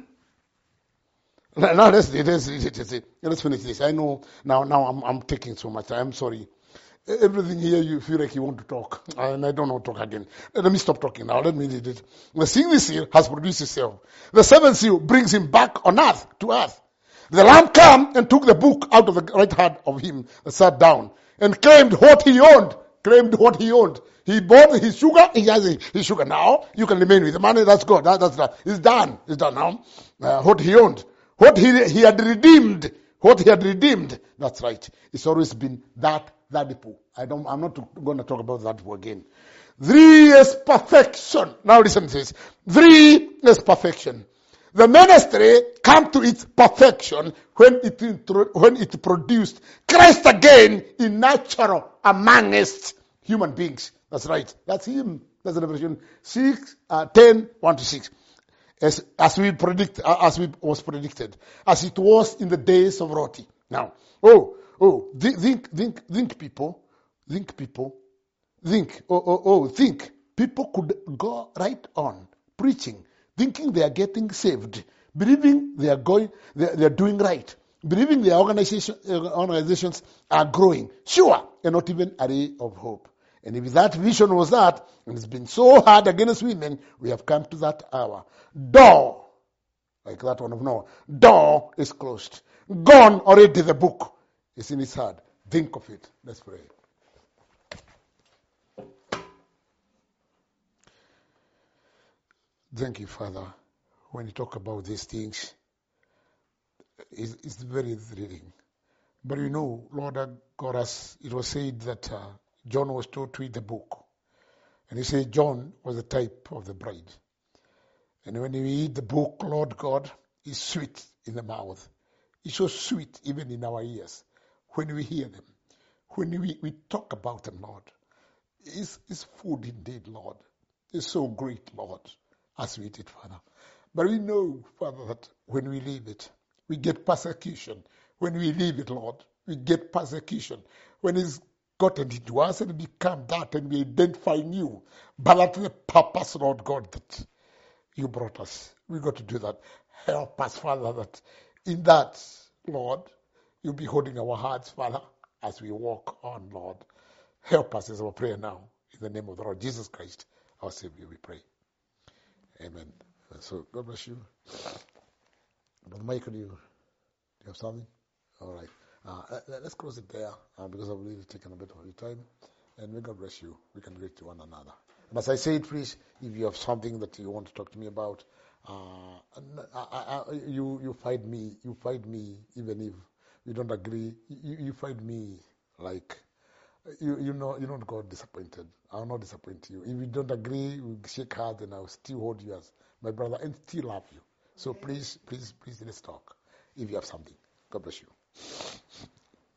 Now let's, let's, let's, let's finish this. I know now now I'm, I'm taking so much time. I'm sorry. Everything here you feel like you want to talk. And I don't want to talk again. Let me stop talking now. Let me read it. The sixth seal has produced itself. The seventh seal brings him back on earth, to earth. The Lamb came and took the book out of the right hand of him that sat down and claimed what he owned. Claimed what he owned. He bought his sugar. He has his sugar now. You can remain with the money. That's good. That, that's that. It's done. It's done now. Uh, what he owned. What he, he had redeemed. What he had redeemed. That's right. It's always been that, that people. I don't, I'm not going to talk about that people again. Three is perfection. Now listen to this. Three is perfection. The ministry came to its perfection when it, when it produced Christ again in natural amongst human beings. That's right. That's him. That's Revelation six, uh, ten, one to six. As, as we predict, uh, as we was predicted, as it was in the days of Roti. Now, oh, oh, think, think, think, people, think, people, think, oh, oh, oh, think. People could go right on preaching, thinking they are getting saved, believing they are going, they are, they are doing right, believing their organization, organizations are growing, sure, and not even a ray of hope. And if that vision was that, and it's been so hard against women, we have come to that hour. Door, like that one of Noah, door is closed. Gone already, the book is in his hand. Think of it. Let's pray. Thank you, Father. When you talk about these things, it's, it's very thrilling. But you know, Lord God, us, it was said that uh, John was told to read the book. And he said John was the type of the bride. And when we read the book, Lord God, it's sweet in the mouth. It's so sweet even in our ears when we hear them. When we, we talk about them, Lord. It's, it's food indeed, Lord. It's so great, Lord, as we eat it, Father. But we know, Father, that when we leave it, we get persecution. When we leave it, Lord, we get persecution. When it's gotten into us and become that and we identify you. But that's the purpose, Lord God, that you brought us. We got to do that. Help us, Father, that in that, Lord, you'll be holding our hearts, Father, as we walk on, Lord. Help us is our prayer now. In the name of the Lord Jesus Christ, our Savior, we pray. Amen. So, God bless you. Brother Michael, do you, do you have something? All right. Uh, let's close it there uh, because I've really taken a bit of your time. And may God bless you. We can greet one another. And as I said, please, if you have something that you want to talk to me about, uh, I, I, I, you you find me. You find me even if you don't agree. You, you find me like you you know you don't go disappointed. I'll not disappoint you. If you don't agree, we shake hands and I'll still hold you as my brother and still love you. So please, please, please, let's talk. If you have something, God bless you.